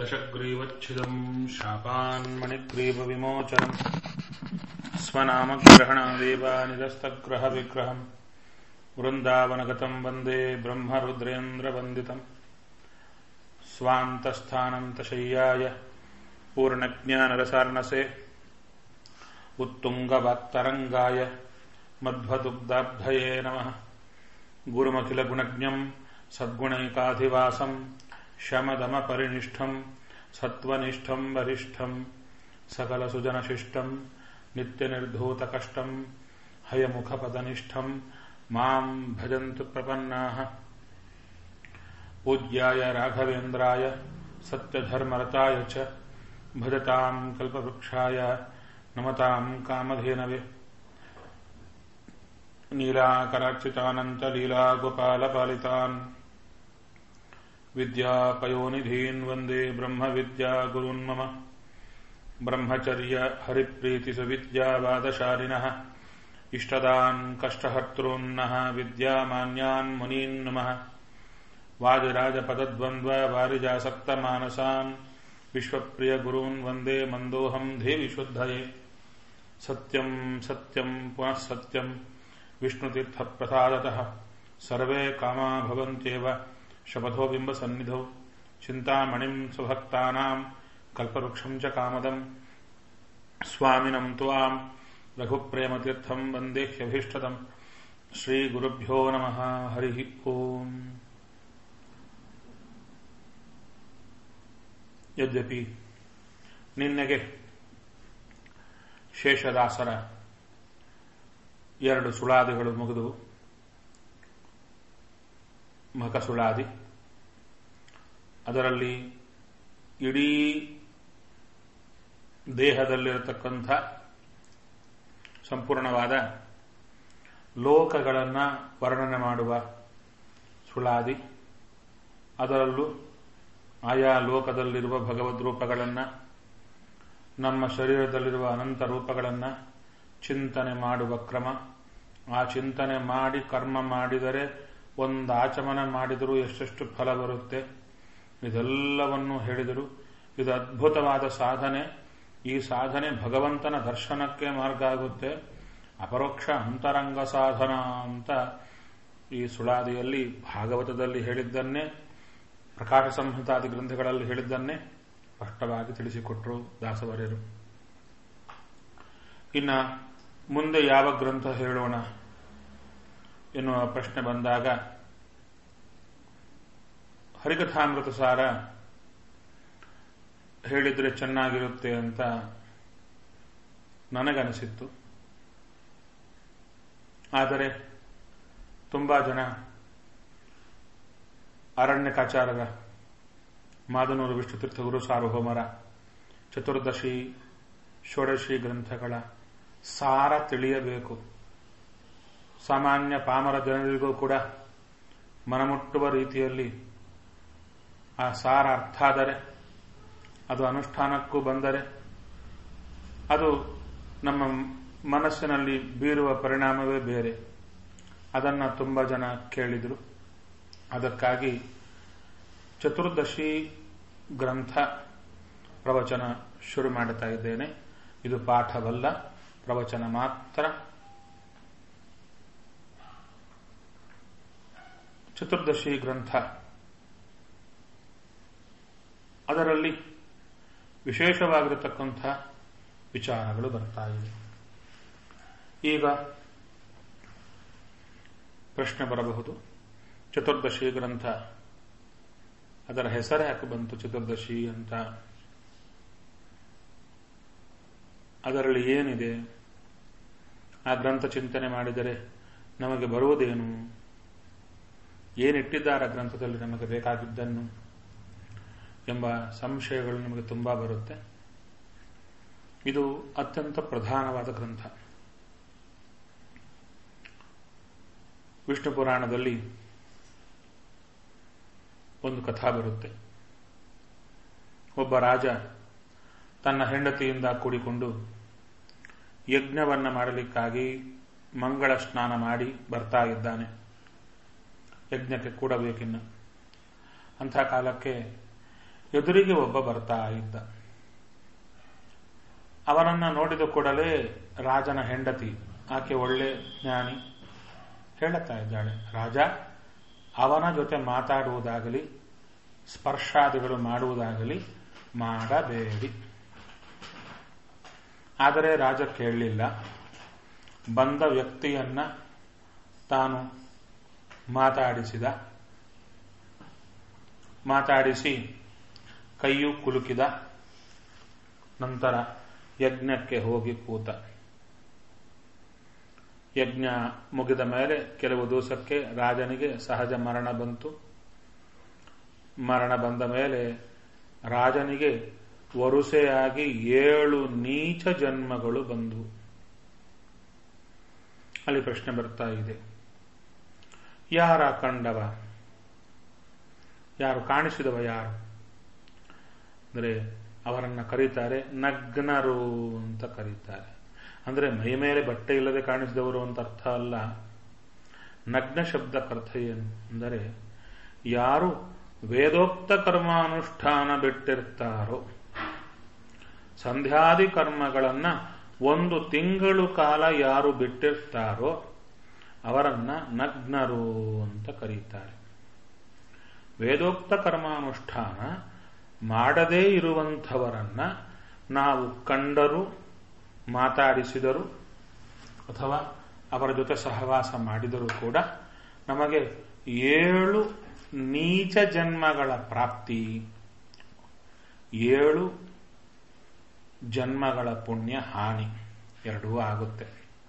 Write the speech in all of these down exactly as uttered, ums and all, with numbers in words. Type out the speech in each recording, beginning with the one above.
दशग्रीवच्छिदम् शापान्मणिग्रीवविमोचनम् स्वनामग्रहणादेव निरस्तग्रहविग्रहम् वृन्दावनगतम् वन्दे ब्रह्मरुद्रेन्द्रवन्दितम् स्वान्तस्थानन्तशय्याय पूर्णज्ञानरसार्णसे उत्तुङ्गवाक्तरङ्गाय मध्वदुग्धाब्धये नमः। गुरुमखिलगुणज्ञम् सद्गुणैकाधिवासम् शमदमपरिनिष्ठम् सत्त्वनिष्ठम् वरिष्ठम् सकलसुजनशिष्टम् नित्यनिर्धूतकष्टम् हयमुखपदनिष्ठम् माम् भजन्तु प्रपन्नाः। पूज्याय राघवेन्द्राय सत्यधर्मरताय च भजताम् कल्पवृक्षाय नमताम् कामधेनवे। नीलाकरार्चितानन्तलीलागोपालपालितान् विद्यापयोनिधीन् वन्दे ब्रह्मविद्यागुरून् मम। ब्रह्मचर्य हरिप्रीतिसुविद्यावादशालिनः इष्टदान् कष्टहर्तॄन्नः विद्यामान्यान् मुनीन् नमः। वादिराजपदद्वन्द्ववारिजासक्तमानसान् विश्वप्रियगुरून् वन्दे मन्दोऽहम् देवि शुद्धये। सत्यम् सत्यम् पुनः सत्यम् विष्णुतीर्थप्रसादतः सर्वे कामा भवन्त्येव शपथो बिम्बसन्निधौ। चिन्तामणिम् स्वभक्तानाम् कल्पवृक्षम् च कामदम् स्वामिनम् त्वाम् रघुप्रेमतीर्थम् वन्देह्यभीष्टदम्। श्रीगुरुभ्यो नमः। हरिः ओम्। ಯದ್ಯಪಿ ನಿನ್ನೆಗೆ ಶೇಷದಾಸರ ಎರಡು ಸುಳಾದಿಗಳು ಮುಗಿದು ಮಖಸುಳಾದಿ, ಅದರಲ್ಲಿ ಇಡೀ ದೇಹದಲ್ಲಿರತಕ್ಕಂಥ ಸಂಪೂರ್ಣವಾದ ಲೋಕಗಳನ್ನು ವರ್ಣನೆ ಮಾಡುವ ಸುಳಾದಿ, ಅದರಲ್ಲೂ ಆಯಾ ಲೋಕದಲ್ಲಿರುವ ಭಗವದ್ ರೂಪಗಳನ್ನು, ನಮ್ಮ ಶರೀರದಲ್ಲಿರುವ ಅನಂತ ರೂಪಗಳನ್ನು ಚಿಂತನೆ ಮಾಡುವ ಕ್ರಮ, ಆ ಚಿಂತನೆ ಮಾಡಿ ಕರ್ಮ ಮಾಡಿದರೆ ಒಂದು ಆಚಮನ ಮಾಡಿದರೂ ಎಷ್ಟೆಷ್ಟು ಫಲ ಬರುತ್ತೆ, ಇದೆಲ್ಲವನ್ನೂ ಹೇಳಿದರು. ಇದು ಅದ್ಭುತವಾದ ಸಾಧನೆ. ಈ ಸಾಧನೆ ಭಗವಂತನ ದರ್ಶನಕ್ಕೆ ಮಾರ್ಗ ಆಗುತ್ತೆ. ಅಪರೋಕ್ಷ ಅಂತರಂಗ ಸಾಧನ ಅಂತ ಈ ಸುಳಾದಿಯಲ್ಲಿ ಭಾಗವತದಲ್ಲಿ ಹೇಳಿದ್ದನ್ನೇ, ಪ್ರಕಾಶ ಸಂಹಿತಾದಿ ಗ್ರಂಥಗಳಲ್ಲಿ ಹೇಳಿದ್ದನ್ನೇ ಸ್ಪಷ್ಟವಾಗಿ ತಿಳಿಸಿಕೊಟ್ಟರು ದಾಸವರ್ಯರು. ಇನ್ನ ಮುಂದೆ ಯಾವ ಗ್ರಂಥ ಹೇಳೋಣ ಎನ್ನುವ ಪ್ರಶ್ನೆ ಬಂದಾಗ ಹರಿಕಥಾಮೃತ ಸಾರ ಹೇಳಿದ್ರೆ ಚೆನ್ನಾಗಿರುತ್ತೆ ಅಂತ ನನಗನಿಸಿತ್ತು. ಆದರೆ ತುಂಬಾ ಜನ ಅರಣ್ಯಕಾಚಾರ್ಯರ ಮಾದನೂರು ವಿಷ್ಣುತೀರ್ಥ ಗುರು ಸಾರ್ವಭೌಮರ ಚತುರ್ದಶಿ ಷೋಡಶಿ ಗ್ರಂಥಗಳ ಸಾರ ತಿಳಿಯಬೇಕು. ಸಾಮಾನ್ಯ ಪಾಮರ ಜನರಿಗೂ ಕೂಡ ಮನಮುಟ್ಟುವ ರೀತಿಯಲ್ಲಿ ಆ ಸಾರ ಅರ್ಥ ಆದರೆ, ಅದು ಅನುಷ್ಠಾನಕ್ಕೂ ಬಂದರೆ, ಅದು ನಮ್ಮ ಮನಸ್ಸಿನಲ್ಲಿ ಬೀರುವ ಪರಿಣಾಮವೇ ಬೇರೆ. ಅದನ್ನು ತುಂಬ ಜನ ಕೇಳಿದರು. ಅದಕ್ಕಾಗಿ ಚತುರ್ದಶಿ ಗ್ರಂಥ ಪ್ರವಚನ ಶುರು ಮಾಡುತ್ತಾ ಇದ್ದೇನೆ. ಇದು ಪಾಠವಲ್ಲ, ಪ್ರವಚನ ಮಾತ್ರ. ಚತುರ್ದಶಿ ಗ್ರಂಥ, ಅದರಲ್ಲಿ ವಿಶೇಷವಾಗಿರತಕ್ಕಂಥ ವಿಚಾರಗಳು ಬರ್ತಾ ಇವೆ. ಈಗ ಪ್ರಶ್ನೆ ಬರಬಹುದು, ಚತುರ್ದಶಿ ಗ್ರಂಥ ಅದರ ಹೆಸರು ಯಾಕೆ ಬಂತು ಚತುರ್ದಶಿ ಅಂತ? ಅದರಲ್ಲಿ ಏನಿದೆ? ಆ ಗ್ರಂಥ ಚಿಂತನೆ ಮಾಡಿದರೆ ನಮಗೆ ಬರುವುದೇನು? ಏನಿಟ್ಟಿದ್ದಾರೆ ಗ್ರಂಥದಲ್ಲಿ ನಮಗೆ ಬೇಕಾಗಿದ್ದನ್ನು ಎಂಬ ಸಂಶಯಗಳು ನಮಗೆ ತುಂಬಾ ಬರುತ್ತೆ. ಇದು ಅತ್ಯಂತ ಪ್ರಧಾನವಾದ ಗ್ರಂಥ. ವಿಷ್ಣು ಪುರಾಣದಲ್ಲಿ ಒಂದು ಕಥಾ ಬರುತ್ತೆ. ಒಬ್ಬ ರಾಜ ತನ್ನ ಹೆಂಡತಿಯಿಂದ ಕೂಡಿಕೊಂಡು ಯಜ್ಞವನ್ನ ಮಾಡಲಿಕ್ಕಾಗಿ ಮಂಗಳ ಸ್ನಾನ ಮಾಡಿ ಬರ್ತಾ ಇದ್ದಾನೆ. ಯಜ್ಞಕ್ಕೆ ಕೂಡಬೇಕಿನ್ನ. ಅಂಥ ಕಾಲಕ್ಕೆ ಎದುರಿಗೆ ಒಬ್ಬ ಬರ್ತಾ ಇದ್ದ. ಅವನನ್ನ ನೋಡಿದ ಕೂಡಲೇ ರಾಜನ ಹೆಂಡತಿ, ಆಕೆ ಒಳ್ಳೆ ಜ್ಞಾನಿ, ಹೇಳುತ್ತಾ ಇದ್ದಾಳೆ, ರಾಜ ಅವನ ಜೊತೆ ಮಾತಾಡುವುದಾಗಲಿ ಸ್ಪರ್ಶಾದಿಗಳು ಮಾಡುವುದಾಗಲಿ ಮಾಡಬೇಡಿ. ಆದರೆ ರಾಜ ಕೇಳಲಿಲ್ಲ. ಬಂದ ವ್ಯಕ್ತಿಯನ್ನ ತಾನು ಮಾತಾಡಿಸಿದ. ಮಾತಾಡಿಸಿ ಕೈಯು ಕುಲುಕಿದ. ನಂತರ ಯಜ್ಞಕ್ಕೆ ಹೋಗಿ ಕೂತ. ಯಜ್ಞ ಮುಗಿದ ಮೇಲೆ ಕೆಲವು ದಿವಸಕ್ಕೆ ರಾಜನಿಗೆ ಸಹಜ ಮರಣ ಬಂತು. ಮರಣ ಬಂದ ಮೇಲೆ ರಾಜನಿಗೆ ವರುಸೆಯಾಗಿ ಏಳು ನೀಚ ಜನ್ಮಗಳು ಬಂದವು. ಅಲ್ಲಿ ಪ್ರಶ್ನೆ ಬರ್ತಾ ಇದೆ, ಯಾರ ಕಂಡವ, ಯಾರು ಕಾಣಿಸಿದವ, ಯಾರು ಅಂದರೆ ಅವರನ್ನ ಕರೀತಾರೆ ನಗ್ನರು ಅಂತ ಕರೀತಾರೆ. ಅಂದ್ರೆ ಮೈ ಮೇಲೆ ಬಟ್ಟೆ ಇಲ್ಲದೆ ಕಾಣಿಸಿದವರು ಅಂತ ಅರ್ಥ ಅಲ್ಲ. ನಗ್ನ ಶಬ್ದಕ್ಕರ್ಥ ಏನು ಅಂದರೆ ಯಾರು ವೇದೋಕ್ತ ಕರ್ಮಾನುಷ್ಠಾನ ಬಿಟ್ಟಿರ್ತಾರೋ, ಸಂಧ್ಯಾದಿ ಕರ್ಮಗಳನ್ನ ಒಂದು ತಿಂಗಳು ಕಾಲ ಯಾರು ಬಿಟ್ಟಿರ್ತಾರೋ ಅವರನ್ನ ನಗ್ನರು ಅಂತ ಕರೀತಾರೆ. ವೇದೋಕ್ತ ಕರ್ಮಾನುಷ್ಠಾನ ಮಾಡದೇ ಇರುವಂಥವರನ್ನ ನಾವು ಕಂಡರು, ಮಾತಾಡಿಸಿದರು ಅಥವಾ ಅವರ ಜೊತೆ ಸಹವಾಸ ಮಾಡಿದರೂ ಕೂಡ ನಮಗೆ ಏಳು ನೀಚ ಜನ್ಮಗಳ ಪ್ರಾಪ್ತಿ, ಏಳು ಜನ್ಮಗಳ ಪುಣ್ಯ ಹಾನಿ ಎರಡೂ ಆಗುತ್ತೆ.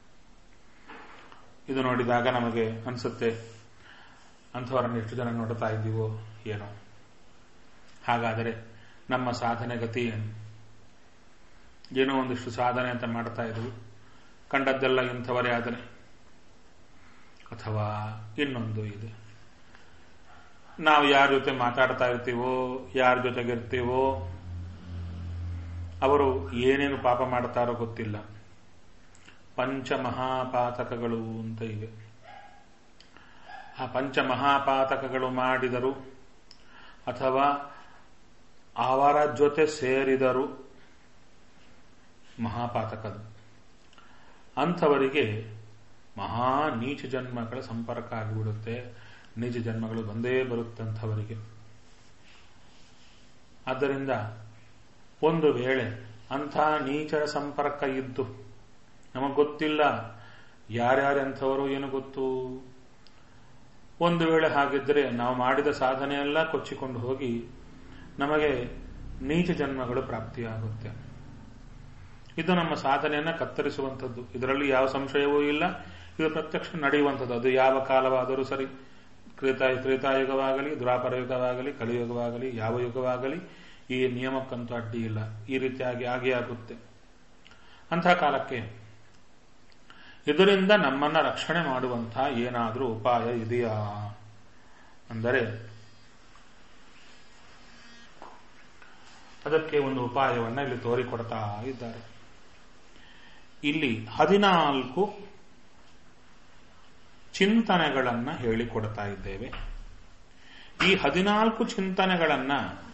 ಇದು ನೋಡಿದಾಗ ನಮಗೆ ಅನಿಸುತ್ತೆ, ಅಂಥವರನ್ನು ಎಷ್ಟು ಜನ ನೋಡ್ತಾ ಇದ್ದೀವೋ ಏನೋ. ಹಾಗಾದರೆ ನಮ್ಮ ಸಾಧನೆ ಗತಿ ಏನು? ಏನೋ ಒಂದಿಷ್ಟು ಸಾಧನೆ ಅಂತ ಮಾಡ್ತಾ ಇದ್ವಿ, ಕಂಡದ್ದೆಲ್ಲ ಇಂಥವರೇ ಆದರೆ, ಅಥವಾ ಇನ್ನೊಂದು ಇದೆ, ನಾವು ಯಾರ ಜೊತೆ ಮಾತಾಡ್ತಾ ಇರ್ತೀವೋ, ಯಾರ ಜೊತೆಗಿರ್ತೀವೋ ಅವರು ಏನೇನು ಪಾಪ ಮಾಡ್ತಾರೋ ಗೊತ್ತಿಲ್ಲ. ಪಂಚಮಹಾಪಾತಕಗಳು ಅಂತ ಇವೆ. ಆ ಪಂಚಮಹಾಪಾತಕಗಳು ಮಾಡಿದರು ಅಥವಾ ಅವರ ಜೊತೆ ಸೇರಿದರು ಮಹಾಪಾತಕದು. ಅಂಥವರಿಗೆ ಮಹಾ ನೀಚ ಜನ್ಮಗಳ ಸಂಪರ್ಕ ಆಗಿಬಿಡುತ್ತೆ. ನೀಚ ಜನ್ಮಗಳು ಬಂದೇ ಬರುತ್ತಂಥವರಿಗೆ. ಆದ್ದರಿಂದ ಒಂದು ವೇಳೆ ಅಂಥ ನೀಚರ ಸಂಪರ್ಕ ಇದ್ದು ನಮಗೆ ಗೊತ್ತಿಲ್ಲ ಯಾರ್ಯಾರೆಂಥವರು ಏನು ಗೊತ್ತು. ಒಂದು ವೇಳೆ ಹಾಗಿದ್ರೆ ನಾವು ಮಾಡಿದ ಸಾಧನೆಯೆಲ್ಲ ಕೊಚ್ಚಿಕೊಂಡು ಹೋಗಿ ನಮಗೆ ನೀಚ ಜನ್ಮಗಳು ಪ್ರಾಪ್ತಿಯಾಗುತ್ತೆ. ಇದು ನಮ್ಮ ಸಾಧನೆಯನ್ನ ಕತ್ತರಿಸುವಂಥದ್ದು, ಇದರಲ್ಲಿ ಯಾವ ಸಂಶಯವೂ ಇಲ್ಲ. ಇದು ಪ್ರತ್ಯಕ್ಷ ನಡೆಯುವಂಥದ್ದು. ಅದು ಯಾವ ಕಾಲವಾದರೂ ಸರಿ, ತ್ರೇತಾ ತ್ರೇತಾಯುಗವಾಗಲಿ, ದ್ವಾಪರ ಯುಗವಾಗಲಿ, ಕಲಿಯುಗವಾಗಲಿ, ಯಾವ ಯುಗವಾಗಲಿ ಈ ನಿಯಮಕ್ಕಂತೂ ಅಡ್ಡಿ ಇಲ್ಲ. ಈ ರೀತಿಯಾಗಿ ಆಗೇ ಆಗುತ್ತೆ. ಅಂಥ ಕಾಲಕ್ಕೆ ಇದರಿಂದ ನಮ್ಮನ್ನ ರಕ್ಷಣೆ ಮಾಡುವಂಥ ಏನಾದರೂ ಉಪಾಯ ಇದೆಯಾ ಅಂದರೆ ಅದಕ್ಕೆ ಒಂದು ಉಪಾಯವನ್ನ ಇಲ್ಲಿ ತೋರಿಕೊಡ್ತಾ ಇದ್ದಾರೆ. ಇಲ್ಲಿ ಹದಿನಾಲ್ಕು ಚಿಂತನೆಗಳನ್ನ ಹೇಳಿಕೊಡ್ತಾ ಇದ್ದೇವೆ. ಈ ಹದಿನಾಲ್ಕು ಚಿಂತನೆಗಳನ್ನ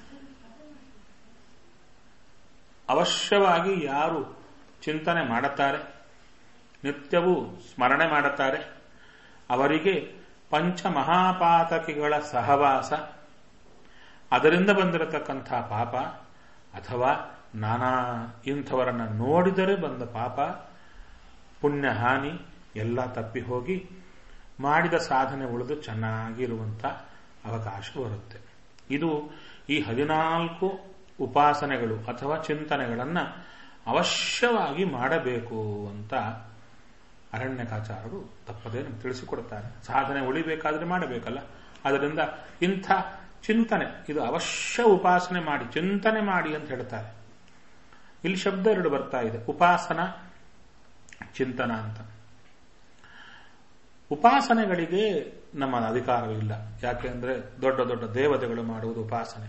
ಅವಶ್ಯವಾಗಿ ಯಾರು ಚಿಂತನೆ ಮಾಡುತ್ತಾರೆ, ನಿತ್ಯವೂ ಸ್ಮರಣೆ ಮಾಡುತ್ತಾರೆ, ಅವರಿಗೆ ಪಂಚಮಹಾಪಾತಕಿಗಳ ಸಹವಾಸ, ಅದರಿಂದ ಬಂದಿರತಕ್ಕಂಥ ಪಾಪ ಅಥವಾ ನಾನಾ ಇಂಥವರನ್ನ ನೋಡಿದರೆ ಬಂದ ಪಾಪ, ಪುಣ್ಯ ಹಾನಿ ಎಲ್ಲ ತಪ್ಪಿ ಹೋಗಿ ಮಾಡಿದ ಸಾಧನೆ ಉಳಿದು ಚೆನ್ನಾಗಿರುವಂಥ ಅವಕಾಶ ಬರುತ್ತೆ. ಇದು ಈ ಹದಿನಾಲ್ಕು ಉಪಾಸನೆಗಳು ಅಥವಾ ಚಿಂತನೆಗಳನ್ನು ಅವಶ್ಯವಾಗಿ ಮಾಡಬೇಕು ಅಂತ ಅರಣ್ಯಕಾಚಾರರು ತಪ್ಪದೇ ನಮ್ಗೆ ತಿಳಿಸಿಕೊಡ್ತಾರೆ. ಸಾಧನೆ ಉಳಿಬೇಕಾದ್ರೆ ಮಾಡಬೇಕಲ್ಲ, ಅದರಿಂದ ಇಂಥ ಚಿಂತನೆ ಇದು ಅವಶ್ಯ ಉಪಾಸನೆ ಮಾಡಿ, ಚಿಂತನೆ ಮಾಡಿ ಅಂತ ಹೇಳ್ತಾರೆ. ಇಲ್ಲಿ ಶಬ್ದ ಎರಡು ಬರ್ತಾ ಇದೆ, ಉಪಾಸನ, ಚಿಂತನ ಅಂತ. ಉಪಾಸನೆಗಳಿಗೆ ನಮ್ಮ ಅಧಿಕಾರವಿಲ್ಲ. ಯಾಕೆಂದ್ರೆ ದೊಡ್ಡ ದೊಡ್ಡ ದೇವತೆಗಳು ಮಾಡುವುದು ಉಪಾಸನೆ.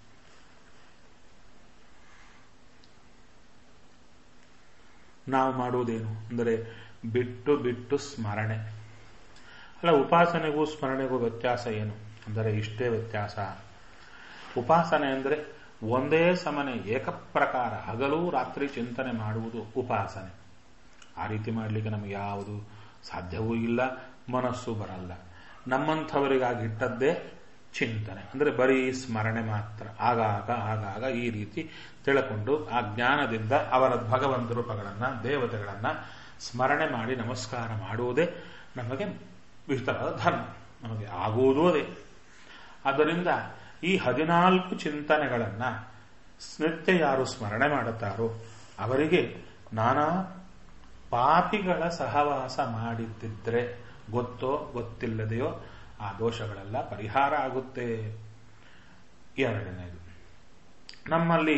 ನಾವು ಮಾಡುವುದೇನು ಅಂದರೆ ಬಿಟ್ಟು ಬಿಟ್ಟು ಸ್ಮರಣೆ. ಅಲ್ಲ, ಉಪಾಸನೆಗೂ ಸ್ಮರಣೆಗೂ ವ್ಯತ್ಯಾಸ ಏನು ಅಂದರೆ ಇಷ್ಟೇ ವ್ಯತ್ಯಾಸ. ಉಪಾಸನೆ ಅಂದರೆ ಒಂದೇ ಸಮನೆ ಏಕಪ್ರಕಾರ ಹಗಲು ರಾತ್ರಿ ಚಿಂತನೆ ಮಾಡುವುದು ಉಪಾಸನೆ. ಆ ರೀತಿ ಮಾಡಲಿಕ್ಕೆ ನಮಗೆ ಯಾವುದು ಸಾಧ್ಯವೂ ಇಲ್ಲ, ಮನಸ್ಸು ಬರಲ್ಲ. ನಮ್ಮಂಥವರಿಗಾಗಿಟ್ಟದ್ದೇ ಚಿಂತನೆ, ಅಂದರೆ ಬರೀ ಸ್ಮರಣೆ ಮಾತ್ರ. ಆಗಾಗ ಆಗಾಗ ಈ ರೀತಿ ತಿಳ್ಕೊಂಡು ಆ ಜ್ಞಾನದಿಂದ ಅವರ ಭಗವಂತ ರೂಪಗಳನ್ನ ದೇವತೆಗಳನ್ನ ಸ್ಮರಣೆ ಮಾಡಿ ನಮಸ್ಕಾರ ಮಾಡುವುದೇ ನಮಗೆ ವಿಹಿತವಾದ ಧರ್ಮ, ನಮಗೆ ಆಗುವುದೂ ಅದೇ. ಆದ್ದರಿಂದ ಈ ಹದಿನಾಲ್ಕು ಚಿಂತನೆಗಳನ್ನ ನಿತ್ಯ ಯಾರು ಸ್ಮರಣೆ ಮಾಡುತ್ತಾರೋ ಅವರಿಗೆ ನಾನಾ ಪಾಪಿಗಳ ಸಹವಾಸ ಮಾಡಿದ್ದಿದ್ರೆ ಗೊತ್ತೋ ಗೊತ್ತಿಲ್ಲದೆಯೋ ಆ ದೋಷಗಳೆಲ್ಲ ಪರಿಹಾರ ಆಗುತ್ತೆ. ಎರಡನೇದು, ನಮ್ಮಲ್ಲಿ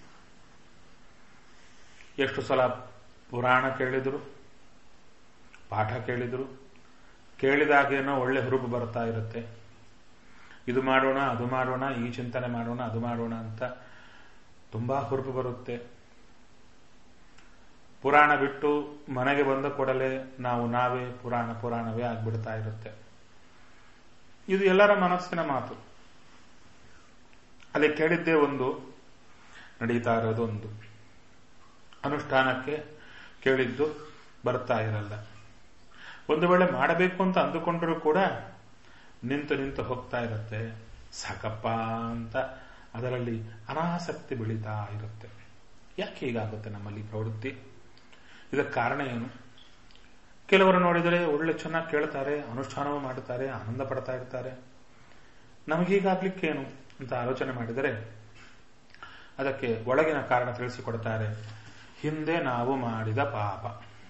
ಎಷ್ಟು ಸಲ ಪುರಾಣ ಕೇಳಿದ್ರು, ಪಾಠ ಕೇಳಿದ್ರು, ಕೇಳಿದಾಗೇನೋ ಒಳ್ಳೆ ಹುರುಪು ಬರ್ತಾ ಇರುತ್ತೆ. ಇದು ಮಾಡೋಣ ಅದು ಮಾಡೋಣ, ಈ ಚಿಂತನೆ ಮಾಡೋಣ ಅದು ಮಾಡೋಣ ಅಂತ ತುಂಬಾ ಹುರುಪು ಬರುತ್ತೆ. ಪುರಾಣ ಬಿಟ್ಟು ಮನೆಗೆ ಬಂದ ಕೂಡಲೇ ನಾವು ನಾವೇ ಪುರಾಣ ಪುರಾಣವೇ ಆಗ್ಬಿಡ್ತಾ ಇರುತ್ತೆ. ಇದು ಎಲ್ಲರ ಮನಸ್ಸಿನ ಮಾತು. ಅಲ್ಲಿ ಕೇಳಿದ್ದೇ ಒಂದು, ನಡೀತಾ ಇರೋದೊಂದು, ಅನುಷ್ಠಾನಕ್ಕೆ ಕೇಳಿದ್ದು ಬರ್ತಾ ಇರಲ್ಲ. ಒಂದು ವೇಳೆ ಮಾಡಬೇಕು ಅಂತ ಅಂದುಕೊಂಡರೂ ಕೂಡ ನಿಂತು ನಿಂತು ಹೋಗ್ತಾ ಇರುತ್ತೆ. ಸಾಕಪ್ಪ ಅಂತ ಅದರಲ್ಲಿ ಅನಾಸಕ್ತಿ ಬೆಳೀತಾ ಇರುತ್ತೆ. ಯಾಕೆ ಹೀಗಾಗುತ್ತೆ ನಮ್ಮಲ್ಲಿ ಪ್ರವೃತ್ತಿ? ಇದಕ್ಕೆ ಕಾರಣ ಏನು? ಕೆಲವರು ನೋಡಿದರೆ ಒಳ್ಳೆ ಚೆನ್ನಾಗಿ ಕೇಳ್ತಾರೆ, ಅನುಷ್ಠಾನವೂ ಮಾಡುತ್ತಾರೆ, ಆನಂದ ಪಡ್ತಾ ಇರ್ತಾರೆ. ನಮಗೀಗಾಗ್ಲಿಕ್ಕೇನು ಅಂತ ಆಲೋಚನೆ ಮಾಡಿದರೆ ಅದಕ್ಕೆ ಒಳಗಿನ ಕಾರಣ ತಿಳಿಸಿಕೊಡ್ತಾರೆ. ಹಿಂದೆ ನಾವು ಮಾಡಿದ ಪಾಪ,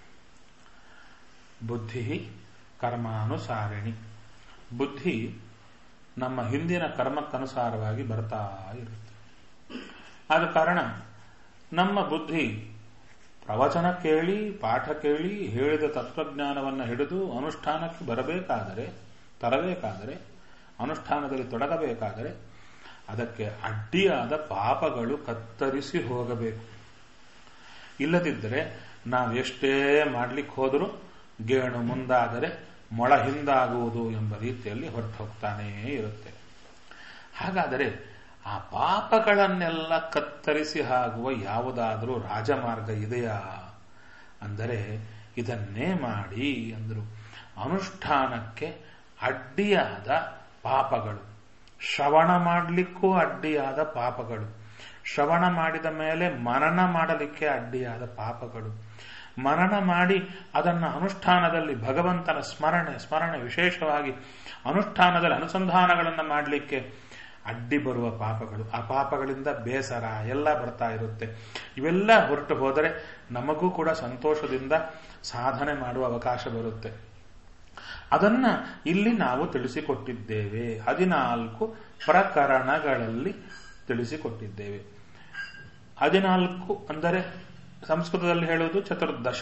ಬುದ್ಧಿ ಕರ್ಮಾನುಸಾರಿಣಿ. ಬುದ್ಧಿ ನಮ್ಮ ಹಿಂದಿನ ಕರ್ಮಕ್ಕನುಸಾರವಾಗಿ ಬರ್ತಾ ಇರುತ್ತೆ. ಆದ ಕಾರಣ ನಮ್ಮ ಬುದ್ಧಿ ಪ್ರವಚನ ಕೇಳಿ ಪಾಠ ಕೇಳಿ ಹೇಳಿದ ತತ್ವಜ್ಞಾನವನ್ನು ಹಿಡಿದು ಅನುಷ್ಠಾನಕ್ಕೆ ಬರಬೇಕಾದರೆ, ತರಬೇಕಾದರೆ, ಅನುಷ್ಠಾನದಲ್ಲಿ ತೊಡಗಬೇಕಾದರೆ ಅದಕ್ಕೆ ಅಡ್ಡಿಯಾದ ಪಾಪಗಳು ಕತ್ತರಿಸಿ ಹೋಗಬೇಕು. ಇಲ್ಲದಿದ್ದರೆ ನಾವೆಷ್ಟೇ ಮಾಡ್ಲಿಕ್ಕೆ ಹೋದರೂ ಗೇಣು ಮುಂದಾದರೆ ಮೊಳ ಹಿಂದಾಗುವುದು ಎಂಬ ರೀತಿಯಲ್ಲಿ ಹೊರಟು ಹೋಗ್ತಾನೇ ಇರುತ್ತೆ. ಹಾಗಾದರೆ ಆ ಪಾಪಗಳನ್ನೆಲ್ಲ ಕತ್ತರಿಸಿ ಆಗುವ ಯಾವುದಾದರೂ ರಾಜಮಾರ್ಗ ಇದೆಯಾ ಅಂದರೆ ಇದನ್ನೇ ಮಾಡಿ ಅಂದರು. ಅನುಷ್ಠಾನಕ್ಕೆ ಅಡ್ಡಿಯಾದ ಪಾಪಗಳು, ಶ್ರವಣ ಮಾಡಲಿಕ್ಕೂ ಅಡ್ಡಿಯಾದ ಪಾಪಗಳು, ಶ್ರವಣ ಮಾಡಿದ ಮೇಲೆ ಮನನ ಮಾಡಲಿಕ್ಕೆ ಅಡ್ಡಿಯಾದ ಪಾಪಗಳು, ಮನನ ಮಾಡಿ ಅದನ್ನು ಅನುಷ್ಠಾನದಲ್ಲಿ ಭಗವಂತನ ಸ್ಮರಣೆ ಸ್ಮರಣೆ ವಿಶೇಷವಾಗಿ ಅನುಷ್ಠಾನದಲ್ಲಿ ಅನುಸಂಧಾನಗಳನ್ನು ಮಾಡಲಿಕ್ಕೆ ಅಡ್ಡಿ ಬರುವ ಪಾಪಗಳು, ಆ ಪಾಪಗಳಿಂದ ಬೇಸರ ಎಲ್ಲ ಬರ್ತಾ ಇರುತ್ತೆ. ಇವೆಲ್ಲ ಹೊರಟು ಹೋದರೆ ನಮಗೂ ಕೂಡ ಸಂತೋಷದಿಂದ ಸಾಧನೆ ಮಾಡುವ ಅವಕಾಶ ಬರುತ್ತೆ. ಅದನ್ನ ಇಲ್ಲಿ ನಾವು ತಿಳಿಸಿಕೊಟ್ಟಿದ್ದೇವೆ. ಹದಿನಾಲ್ಕು ಪ್ರಕರಣಗಳಲ್ಲಿ ತಿಳಿಸಿಕೊಟ್ಟಿದ್ದೇವೆ. ಹದಿನಾಲ್ಕು ಅಂದರೆ ಸಂಸ್ಕೃತದಲ್ಲಿ ಹೇಳುವುದು ಚತುರ್ದಶ.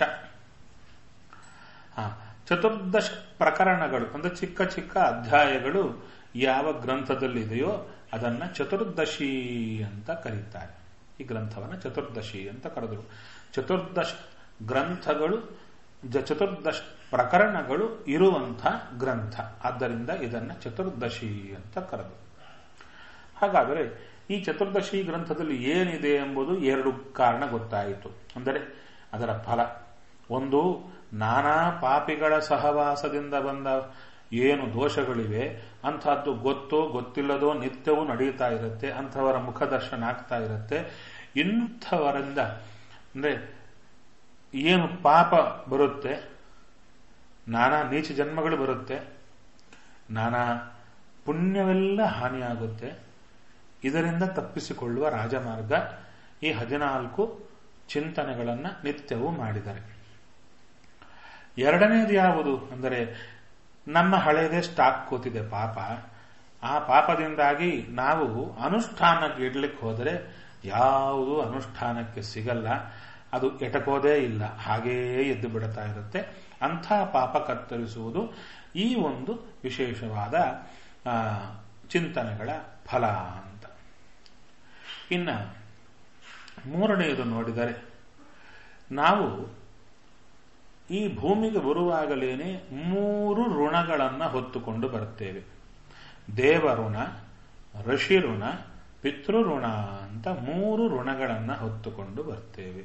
ಹ ಚತುರ್ದಶ ಪ್ರಕರಣಗಳು ಅಂದ್ರೆ ಚಿಕ್ಕ ಚಿಕ್ಕ ಅಧ್ಯಾಯಗಳು ಯಾವ ಗ್ರಂಥದಲ್ಲಿದೆಯೋ ಅದನ್ನ ಚತುರ್ದಶಿ ಅಂತ ಕರೀತಾರೆ. ಈ ಗ್ರಂಥವನ್ನ ಚತುರ್ದಶಿ ಅಂತ ಕರೆದರು. ಚತುರ್ದಶ ಗ್ರಂಥಗಳು, ಚತುರ್ದಶ ಪ್ರಕರಣಗಳು ಇರುವಂಥ ಗ್ರಂಥ. ಆದ್ದರಿಂದ ಇದನ್ನ ಚತುರ್ದಶಿ ಅಂತ ಕರೆದರು. ಹಾಗಾದರೆ ಈ ಚತುರ್ದಶಿ ಗ್ರಂಥದಲ್ಲಿ ಏನಿದೆ ಎಂಬುದು ಎರಡು ಕಾರಣ ಗೊತ್ತಾಯಿತು. ಅಂದರೆ ಅದರ ಫಲ ಒಂದು, ನಾನಾ ಪಾಪಿಗಳ ಸಹವಾಸದಿಂದ ಬಂದ ಏನು ದೋಷಗಳಿವೆ ಅಂಥದ್ದು ಗೊತ್ತೋ ಗೊತ್ತಿಲ್ಲದೋ ನಿತ್ಯವೂ ನಡೀತಾ ಇರುತ್ತೆ. ಅಂಥವರ ಮುಖದರ್ಶನ ಆಗ್ತಾ ಇರುತ್ತೆ. ಇಂಥವರಿಂದ ಅಂದ್ರೆ ಏನು ಪಾಪ ಬರುತ್ತೆ, ನಾನಾ ನೀಚ ಜನ್ಮಗಳು ಬರುತ್ತೆ, ನಾನಾ ಪುಣ್ಯವೆಲ್ಲ ಹಾನಿಯಾಗುತ್ತೆ. ಇದರಿಂದ ತಪ್ಪಿಸಿಕೊಳ್ಳುವ ರಾಜಮಾರ್ಗ ಈ ಹದಿನಾಲ್ಕು ಚಿಂತನೆಗಳನ್ನು ನಿತ್ಯವೂ ಮಾಡಿದರೆ. ಎರಡನೇದು ಯಾವುದು ಅಂದರೆ ನಮ್ಮ ಹಳೆಯದೇ ಸ್ಟಾಕ್ ಕೂತಿದೆ ಪಾಪ. ಆ ಪಾಪದಿಂದಾಗಿ ನಾವು ಅನುಷ್ಠಾನಕ್ಕೆ ಇಡ್ಲಿಕ್ಕೆ ಹೋದರೆ ಯಾವುದು ಅನುಷ್ಠಾನಕ್ಕೆ ಸಿಗಲ್ಲ, ಅದು ಎಟಕೋದೇ ಇಲ್ಲ, ಹಾಗೆಯೇ ಎದ್ದು ಬಿಡುತ್ತಾ ಇರುತ್ತೆ. ಅಂಥ ಪಾಪ ಕತ್ತರಿಸುವುದು ಈ ಒಂದು ವಿಶೇಷವಾದ ಚಿಂತನೆಗಳ ಫಲ ಅಂತ. ಇನ್ನ ಮೂರನೆಯದು ನೋಡಿದರೆ, ನಾವು ಈ ಭೂಮಿಗೆ ಬರುವಾಗಲೇನೆ ಮೂರು ಋಣಗಳನ್ನು ಹೊತ್ತುಕೊಂಡು ಬರುತ್ತೇವೆ. ದೇವಋಣ, ಋಷಿ ಋಣ, ಪಿತೃಋಣ ಅಂತ ಮೂರು ಋಣಗಳನ್ನು ಹೊತ್ತುಕೊಂಡು ಬರ್ತೇವೆ.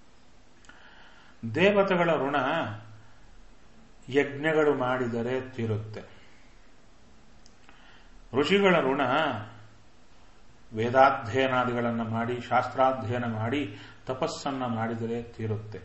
ದೇವತೆಗಳ ಋಣ ಯಜ್ಞಗಳು ಮಾಡಿದರೆ ತೀರುತ್ತೆ. ಋಷಿಗಳ ಋಣ ವೇದಾಧ್ಯಯನಾದಿಗಳನ್ನು ಮಾಡಿ, ಶಾಸ್ತ್ರಾಧ್ಯಯನ ಮಾಡಿ, ತಪಸ್ಸನ್ನ ಮಾಡಿದರೆ ತೀರುತ್ತೆ.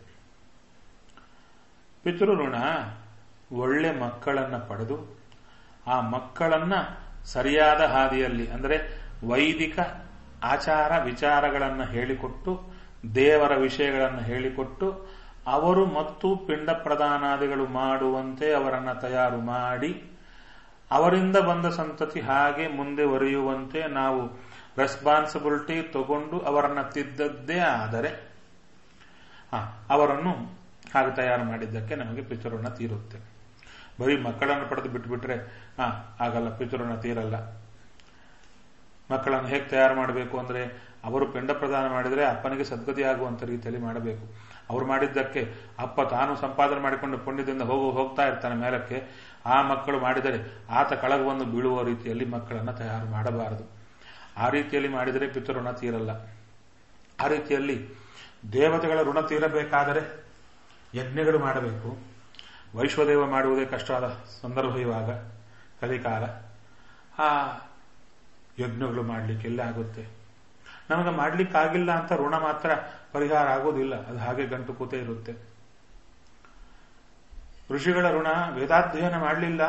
ಪಿತೃಋಣ ಒಳ್ಳೆ ಮಕ್ಕಳನ್ನ ಪಡೆದು ಆ ಮಕ್ಕಳನ್ನ ಸರಿಯಾದ ಹಾದಿಯಲ್ಲಿ ಅಂದರೆ ವೈದಿಕ ಆಚಾರ ವಿಚಾರಗಳನ್ನು ಹೇಳಿಕೊಟ್ಟು, ದೇವರ ವಿಷಯಗಳನ್ನು ಹೇಳಿಕೊಟ್ಟು, ಅವರು ಮತ್ತು ಪಿಂಡ ಪ್ರದಾನಾದಿಗಳು ಮಾಡುವಂತೆ ಅವರನ್ನು ತಯಾರು ಮಾಡಿ, ಅವರಿಂದ ಬಂದ ಸಂತತಿ ಹಾಗೆ ಮುಂದೆ ಒರೆಯುವಂತೆ ನಾವು ರೆಸ್ಪಾನ್ಸಿಬಿಲಿಟಿ ತಗೊಂಡು ಅವರನ್ನು ತಿದ್ದದ್ದೇ ಆದರೆ ಅವರನ್ನು ಹಾಗೆ ತಯಾರು ಮಾಡಿದ್ದಕ್ಕೆ ನಮಗೆ ಪಿತೃಋಣ ತೀರುತ್ತೆ. ಬರೀ ಮಕ್ಕಳನ್ನು ಪಡೆದು ಬಿಟ್ಟುಬಿಟ್ರೆ ಹಾ ಆಗಲ್ಲ, ಪಿತೃಋಣ ತೀರಲ್ಲ. ಮಕ್ಕಳನ್ನು ಹೇಗೆ ತಯಾರು ಮಾಡಬೇಕು ಅಂದ್ರೆ ಅವರು ಪಿಂಡ ಪ್ರದಾನ ಮಾಡಿದರೆ ಅಪ್ಪನಿಗೆ ಸದ್ಗತಿ ಆಗುವಂತ ರೀತಿಯಲ್ಲಿ ಮಾಡಬೇಕು. ಅವರು ಮಾಡಿದ್ದಕ್ಕೆ ಅಪ್ಪ ತಾನು ಸಂಪಾದನೆ ಮಾಡಿಕೊಂಡು ಪುಣ್ಯದಿಂದ ಹೋಗು ಹೋಗ್ತಾ ಇರ್ತಾನೆ ಮೇಲಕ್ಕೆ, ಆ ಮಕ್ಕಳು ಮಾಡಿದರೆ ಆತ ಕೆಳಗೆ ಬಂದು ಬೀಳುವ ರೀತಿಯಲ್ಲಿ ಮಕ್ಕಳನ್ನು ತಯಾರು ಮಾಡಬಾರದು. ಆ ರೀತಿಯಲ್ಲಿ ಮಾಡಿದರೆ ಪಿತೃಋಣ ತೀರಲ್ಲ. ಆ ರೀತಿಯಲ್ಲಿ ದೇವತೆಗಳ ಋಣ ತೀರಬೇಕಾದರೆ ಯಜ್ಞಗಳು ಮಾಡಬೇಕು. ವೈಶ್ವದೇವ ಮಾಡುವುದೇ ಕಷ್ಟವಾದ ಸಂದರ್ಭ ಇವಾಗ ಕಲಿಕಾಲ. ಆ ಯಜ್ಞಗಳು ಮಾಡಲಿಕ್ಕೆ ಎಲ್ಲ ಆಗುತ್ತೆ. ನಮಗೆ ಮಾಡ್ಲಿಕ್ಕಾಗಿಲ್ಲ ಅಂತ ಋಣ ಮಾತ್ರ ಪರಿಹಾರ ಆಗೋದಿಲ್ಲ, ಅದು ಹಾಗೆ ಗಂಟು ಕೂತೇ ಇರುತ್ತೆ. ಋಷಿಗಳ ಋಣ ವೇದಾಧ್ಯಯನ ಮಾಡಲಿಲ್ಲ,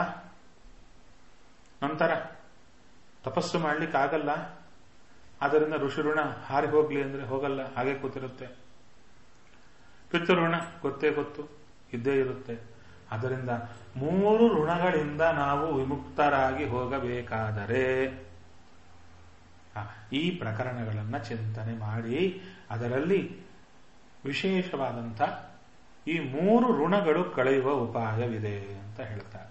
ನಂತರ ತಪಸ್ಸು ಮಾಡ್ಲಿಕ್ಕಾಗಲ್ಲ, ಆದ್ದರಿಂದ ಋಷಿ ಋಣ ಹಾರಿ ಹೋಗ್ಲಿ ಅಂದ್ರೆ ಹೋಗಲ್ಲ, ಹಾಗೆ ಕೂತಿರುತ್ತೆ. ಪಿತೃಋಣ ಗೊತ್ತೇ ಗೊತ್ತು ಇದ್ದೇ ಇರುತ್ತೆ. ಆದ್ದರಿಂದ ಮೂರು ಋಣಗಳಿಂದ ನಾವು ವಿಮುಕ್ತರಾಗಿ ಹೋಗಬೇಕಾದರೆ ಈ ಪ್ರಕರಣಗಳನ್ನ ಚಿಂತನೆ ಮಾಡಿ ಅದರಲ್ಲಿ ವಿಶೇಷವಾದಂಥ ಈ ಮೂರು ಋಣಗಳು ಕಳೆಯುವ ಉಪಾಯವಿದೆ ಅಂತ ಹೇಳ್ತಾರೆ.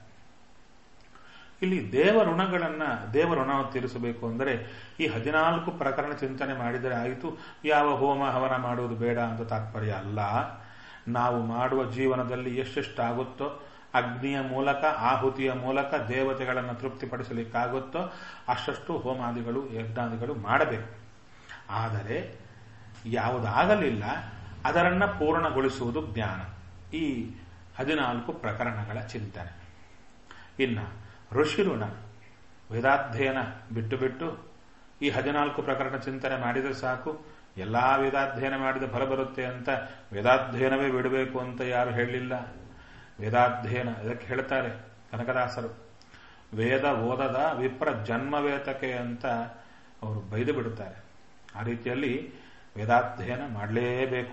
ಇಲ್ಲಿ ದೇವ ಋಣಗಳನ್ನ ದೇವ ಋಣ ತೀರಿಸಬೇಕು ಅಂದರೆ ಈ ಹದಿನಾಲ್ಕು ಪ್ರಕರಣ ಚಿಂತನೆ ಮಾಡಿದರೆ ಆಯಿತು, ಯಾವ ಹೋಮ ಹವನ ಮಾಡುವುದು ಬೇಡ ಅಂತ ತಾತ್ಪರ್ಯ ಅಲ್ಲ. ನಾವು ಮಾಡುವ ಜೀವನದಲ್ಲಿ ಎಷ್ಟೆಷ್ಟಾಗುತ್ತೋ ಅಗ್ನಿಯ ಮೂಲಕ, ಆಹುತಿಯ ಮೂಲಕ ದೇವತೆಗಳನ್ನು ತೃಪ್ತಿಪಡಿಸಲಿಕ್ಕಾಗುತ್ತೋ ಅಷ್ಟಷ್ಟು ಹೋಮಾದಿಗಳು ಯಜ್ಞಾದಿಗಳು ಮಾಡಬೇಕು. ಆದರೆ ಯಾವುದಾಗಲಿಲ್ಲ ಅದರನ್ನ ಪೂರ್ಣಗೊಳಿಸುವುದು ಜ್ಞಾನ. ಈ ಹದಿನಾಲ್ಕು ಪ್ರಕರಣಗಳ ಚಿಂತನೆ. ಇನ್ನು ಋಷಿ ಋಣ ವೇದಾಧ್ಯಯನ ಬಿಟ್ಟು ಬಿಟ್ಟು ಈ ಹದಿನಾಲ್ಕು ಪ್ರಕರಣ ಚಿಂತನೆ ಮಾಡಿದರೆ ಸಾಕು, ಎಲ್ಲಾ ವೇದಾಧ್ಯಯನ ಮಾಡಿದ ಫಲ ಬರುತ್ತೆ ಅಂತ ವೇದಾಧ್ಯಯನವೇ ಬಿಡಬೇಕು ಅಂತ ಯಾರು ಹೇಳಲಿಲ್ಲ. ವೇದಾಧ್ಯಯನ ಇದಕ್ಕೆ ಹೇಳ್ತಾರೆ ಕನಕದಾಸರು, ವೇದ ಓದದ ವಿಪ್ರ ಜನ್ಮವೇತಕೆ ಅಂತ ಅವರು ಬೈದು ಬಿಡುತ್ತಾರೆ. ಆ ರೀತಿಯಲ್ಲಿ ವೇದಾಧ್ಯಯನ ಮಾಡಲೇಬೇಕು.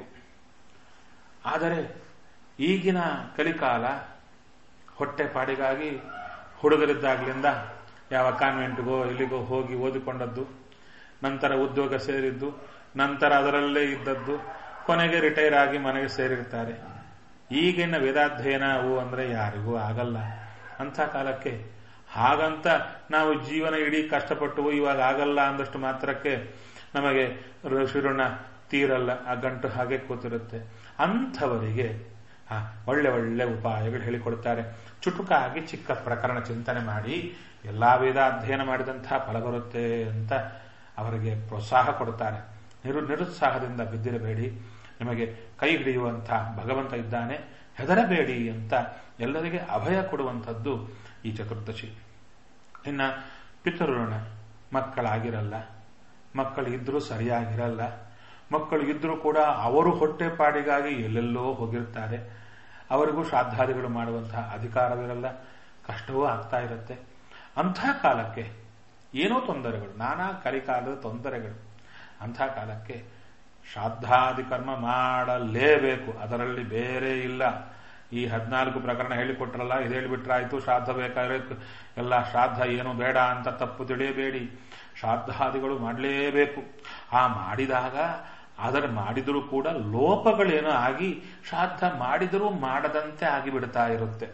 ಆದರೆ ಈಗಿನ ಕಲಿಕಾಲ ಹೊಟ್ಟೆ ಪಾಡಿಗಾಗಿ ಹುಡುಗರಿದ್ದಾಗ್ಲಿಂದ ಯಾವ ಕಾನ್ವೆಂಟ್ಗೋ ಇಲ್ಲಿಗೋ ಹೋಗಿ ಓದಿಕೊಂಡದ್ದು, ನಂತರ ಉದ್ಯೋಗ ಸೇರಿದ್ದು, ನಂತರ ಅದರಲ್ಲೇ ಇದ್ದದ್ದು, ಕೊನೆಗೆ ರಿಟೈರ್ ಆಗಿ ಮನೆಗೆ ಸೇರಿರ್ತಾರೆ. ಈಗಿನ ವೇದಾಧ್ಯಯನ ಅವು ಅಂದ್ರೆ ಯಾರಿಗೂ ಆಗಲ್ಲ. ಅಂಥ ಕಾಲಕ್ಕೆ ಹಾಗಂತ ನಾವು ಜೀವನ ಇಡೀ ಕಷ್ಟಪಟ್ಟು ಇವಾಗ ಆಗಲ್ಲ ಅಂದಷ್ಟು ಮಾತ್ರಕ್ಕೆ ನಮಗೆ ಋಷಿಋಣ ತೀರಲ್ಲ, ಆ ಗಂಟು ಹಾಗೆ ಕೂತಿರುತ್ತೆ. ಅಂಥವರಿಗೆ ಆ ಒಳ್ಳೆ ಒಳ್ಳೆ ಉಪಾಯಗಳು ಹೇಳಿಕೊಡ್ತಾರೆ. ಚುಟುಕಾಗಿ ಚಿಕ್ಕ ಪ್ರಕರಣ ಚಿಂತನೆ ಮಾಡಿ ಎಲ್ಲಾ ವೇದ ಅಧ್ಯಯನ ಮಾಡಿದಂತಹ ಫಲ ಬರುತ್ತೆ ಅಂತ ಅವರಿಗೆ ಪ್ರೋತ್ಸಾಹ ಕೊಡುತ್ತಾರೆ. ನಿರು ನಿರುತ್ಸಾಹದಿಂದ ಬಿದ್ದಿರಬೇಡಿ, ನಿಮಗೆ ಕೈ ಹಿಡಿಯುವಂತಹ ಭಗವಂತ ಇದ್ದಾನೆ, ಹೆದರಬೇಡಿ ಅಂತ ಎಲ್ಲರಿಗೆ ಅಭಯ ಕೊಡುವಂಥದ್ದು ಈ ಚತುರ್ದಶಿ. ಇನ್ನ ಪಿತೃಋಣ ಮಕ್ಕಳಾಗಿರಲ್ಲ, ಮಕ್ಕಳು ಇದ್ರೂ ಸರಿಯಾಗಿರಲ್ಲ, ಮಕ್ಕಳು ಇದ್ರೂ ಕೂಡ ಅವರು ಹೊಟ್ಟೆ ಪಾಡಿಗಾಗಿ ಎಲ್ಲೆಲ್ಲೋ ಹೋಗಿರ್ತಾರೆ, ಅವರಿಗೂ ಶ್ರಾದ್ದಾದಿಗಳು ಮಾಡುವಂತಹ ಅಧಿಕಾರವಿರಲ್ಲ, ಕಷ್ಟವೂ ಆಗ್ತಾ ಇರುತ್ತೆ. ಅಂಥ ಕಾಲಕ್ಕೆ ಏನೋ ತೊಂದರೆಗಳು, ನಾನಾ ಕಲಿಕಾಲದ ತೊಂದರೆಗಳು. ಅಂಥ ಕಾಲಕ್ಕೆ ಶ್ರಾದ್ದಾದಿ ಕರ್ಮ ಮಾಡಲೇಬೇಕು, ಅದರಲ್ಲಿ ಬೇರೆ ಇಲ್ಲ. ಈ ಹದಿನಾಲ್ಕು ಪ್ರಕರಣ ಹೇಳಿಕೊಟ್ರಲ್ಲ, ಇದು ಹೇಳಿಬಿಟ್ರಾಯ್ತು, ಶ್ರಾದ್ದ ಬೇಕಾದ್ರೆ ಎಲ್ಲ ಶ್ರಾದ್ದ ಏನು ಬೇಡ ಅಂತ ತಪ್ಪು ತಿಳಿಯಬೇಡಿ. ಶ್ರಾದ್ದಾದಿಗಳು ಮಾಡಲೇಬೇಕು. ಆ ಮಾಡಿದಾಗ ಅದರ ಮಾಡಿದರೂ ಕೂಡ ಲೋಪಗಳೇನೋ ಆಗಿ ಶ್ರಾದ್ದ ಮಾಡಿದರೂ ಮಾಡದಂತೆ ಆಗಿಬಿಡ್ತಾ ಇರುತ್ತೆ.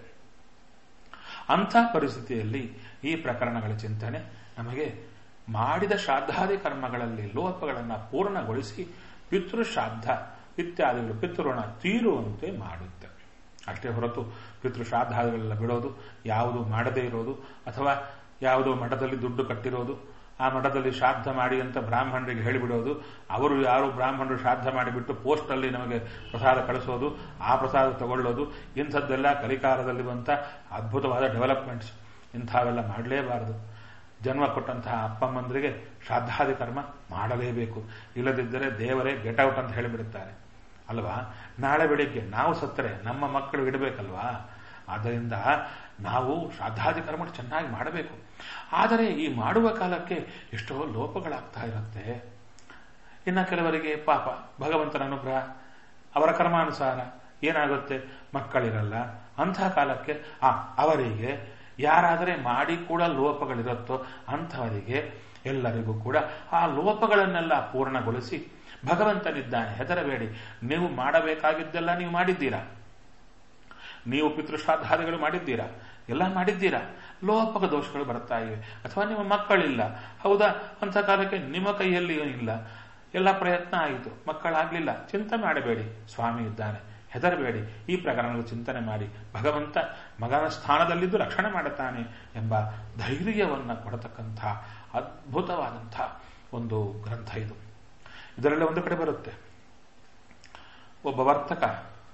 ಅಂಥ ಪರಿಸ್ಥಿತಿಯಲ್ಲಿ ಈ ಪ್ರಕರಣಗಳ ಚಿಂತನೆ ನಮಗೆ ಮಾಡಿದ ಶ್ರಾದ್ದಾದಿ ಕರ್ಮಗಳಲ್ಲಿ ಲೋಪಗಳನ್ನು ಪೂರ್ಣಗೊಳಿಸಿ ಪಿತೃಶ್ರಾದ್ದ ಇತ್ಯಾದಿಗಳು ಪಿತೃಋಣ ತೀರುವಂತೆ ಮಾಡುತ್ತೆ. ಅಷ್ಟೇ ಹೊರತು ಪಿತೃಶ್ರಾದ್ದಾದಿಗಳೆಲ್ಲ ಬಿಡೋದು, ಯಾವುದು ಮಾಡದೇ ಇರೋದು, ಅಥವಾ ಯಾವುದೋ ಮಠದಲ್ಲಿ ದುಡ್ಡು ಕಟ್ಟಿರೋದು, ಆ ಮಠದಲ್ಲಿ ಶ್ರಾದ್ದ ಮಾಡಿ ಅಂತ ಬ್ರಾಹ್ಮಣರಿಗೆ ಹೇಳಿಬಿಡೋದು, ಅವರು ಯಾರು ಬ್ರಾಹ್ಮಣರು ಶ್ರಾದ್ದ ಮಾಡಿಬಿಟ್ಟು ಪೋಸ್ಟಲ್ಲಿ ನಮಗೆ ಪ್ರಸಾದ ಕಳಿಸೋದು, ಆ ಪ್ರಸಾದ ತಗೊಳ್ಳೋದು, ಇಂಥದ್ದೆಲ್ಲ ಕಲಿಕಾಲದಲ್ಲಿ ಬಂತ ಅದ್ಭುತವಾದ ಡೆವಲಪ್ಮೆಂಟ್ಸ್. ಇಂಥವೆಲ್ಲ ಮಾಡಲೇಬಾರದು. ಜನ್ಮ ಕೊಟ್ಟಂತಹ ಅಪ್ಪಮ್ಮಂದರಿಗೆ ಶ್ರಾದ್ದಾದಿ ಕರ್ಮ ಮಾಡಲೇಬೇಕು. ಇಲ್ಲದಿದ್ದರೆ ದೇವರೇ ಗೆಟ್ ಔಟ್ ಅಂತ ಹೇಳಿಬಿಡುತ್ತಾರೆ ಅಲ್ವಾ. ನಾಳೆ ಬೆಳಿಗ್ಗೆ ನಾವು ಸತ್ತರೆ ನಮ್ಮ ಮಕ್ಕಳು ಇಡಬೇಕಲ್ವಾ. ಆದ್ದರಿಂದ ನಾವು ಶ್ರಾದ್ದಾದಿ ಕರ್ಮ ಚೆನ್ನಾಗಿ ಮಾಡಬೇಕು. ಆದರೆ ಈ ಮಾಡುವ ಕಾಲಕ್ಕೆ ಎಷ್ಟೋ ಲೋಪಗಳಾಗ್ತಾ ಇರುತ್ತೆ. ಇನ್ನು ಕೆಲವರಿಗೆ ಪಾಪ ಭಗವಂತನ ಅನುಗ್ರಹ, ಅವರ ಕರ್ಮಾನುಸಾರ ಏನಾಗುತ್ತೆ, ಮಕ್ಕಳಿರಲ್ಲ. ಅಂಥ ಕಾಲಕ್ಕೆ ಆ ಅವರಿಗೆ ಯಾರಾದರೆ ಮಾಡಿ ಕೂಡ ಲೋಪಗಳಿರುತ್ತೋ ಅಂಥವರಿಗೆ ಎಲ್ಲರಿಗೂ ಕೂಡ ಆ ಲೋಪಗಳನ್ನೆಲ್ಲ ಪೂರ್ಣಗೊಳಿಸಿ ಭಗವಂತನಿದ್ದಾನೆ, ಹೆದರಬೇಡಿ. ನೀವು ಮಾಡಬೇಕಾಗಿದ್ದೆಲ್ಲ ನೀವು ಮಾಡಿದ್ದೀರಾ, ನೀವು ಪಿತೃಶ್ರಾದ್ದಾದಿಗಳು ಮಾಡಿದ್ದೀರಾ, ಎಲ್ಲ ಮಾಡಿದ್ದೀರಾ. ಲೋಪಕ ದೋಷಗಳು ಬರ್ತಾ ಇವೆ. ಅಥವಾ ನಿಮ್ಮ ಮಕ್ಕಳಿಲ್ಲ, ಹೌದಾ, ಅಂಥ ಕಾಲಕ್ಕೆ ನಿಮ್ಮ ಕೈಯಲ್ಲಿ ಇಲ್ಲ, ಎಲ್ಲ ಪ್ರಯತ್ನ ಆಯಿತು, ಮಕ್ಕಳಾಗ್ಲಿಲ್ಲ. ಚಿಂತೆ ಮಾಡಬೇಡಿ, ಸ್ವಾಮಿ ಇದ್ದಾನೆ, ಹೆದರಬೇಡಿ. ಈ ಪ್ರಕರಣಗಳು ಚಿಂತನೆ ಮಾಡಿ, ಭಗವಂತ ಮಗನ ಸ್ಥಾನದಲ್ಲಿದ್ದು ರಕ್ಷಣೆ ಮಾಡುತ್ತಾನೆ ಎಂಬ ಧೈರ್ಯವನ್ನು ಕೊಡತಕ್ಕಂಥ ಅದ್ಭುತವಾದಂಥ ಒಂದು ಗ್ರಂಥ ಇದು. ಇದರಲ್ಲಿ ಒಂದು ಕಡೆ ಬರುತ್ತೆ, ಒಬ್ಬ ವರ್ತಕ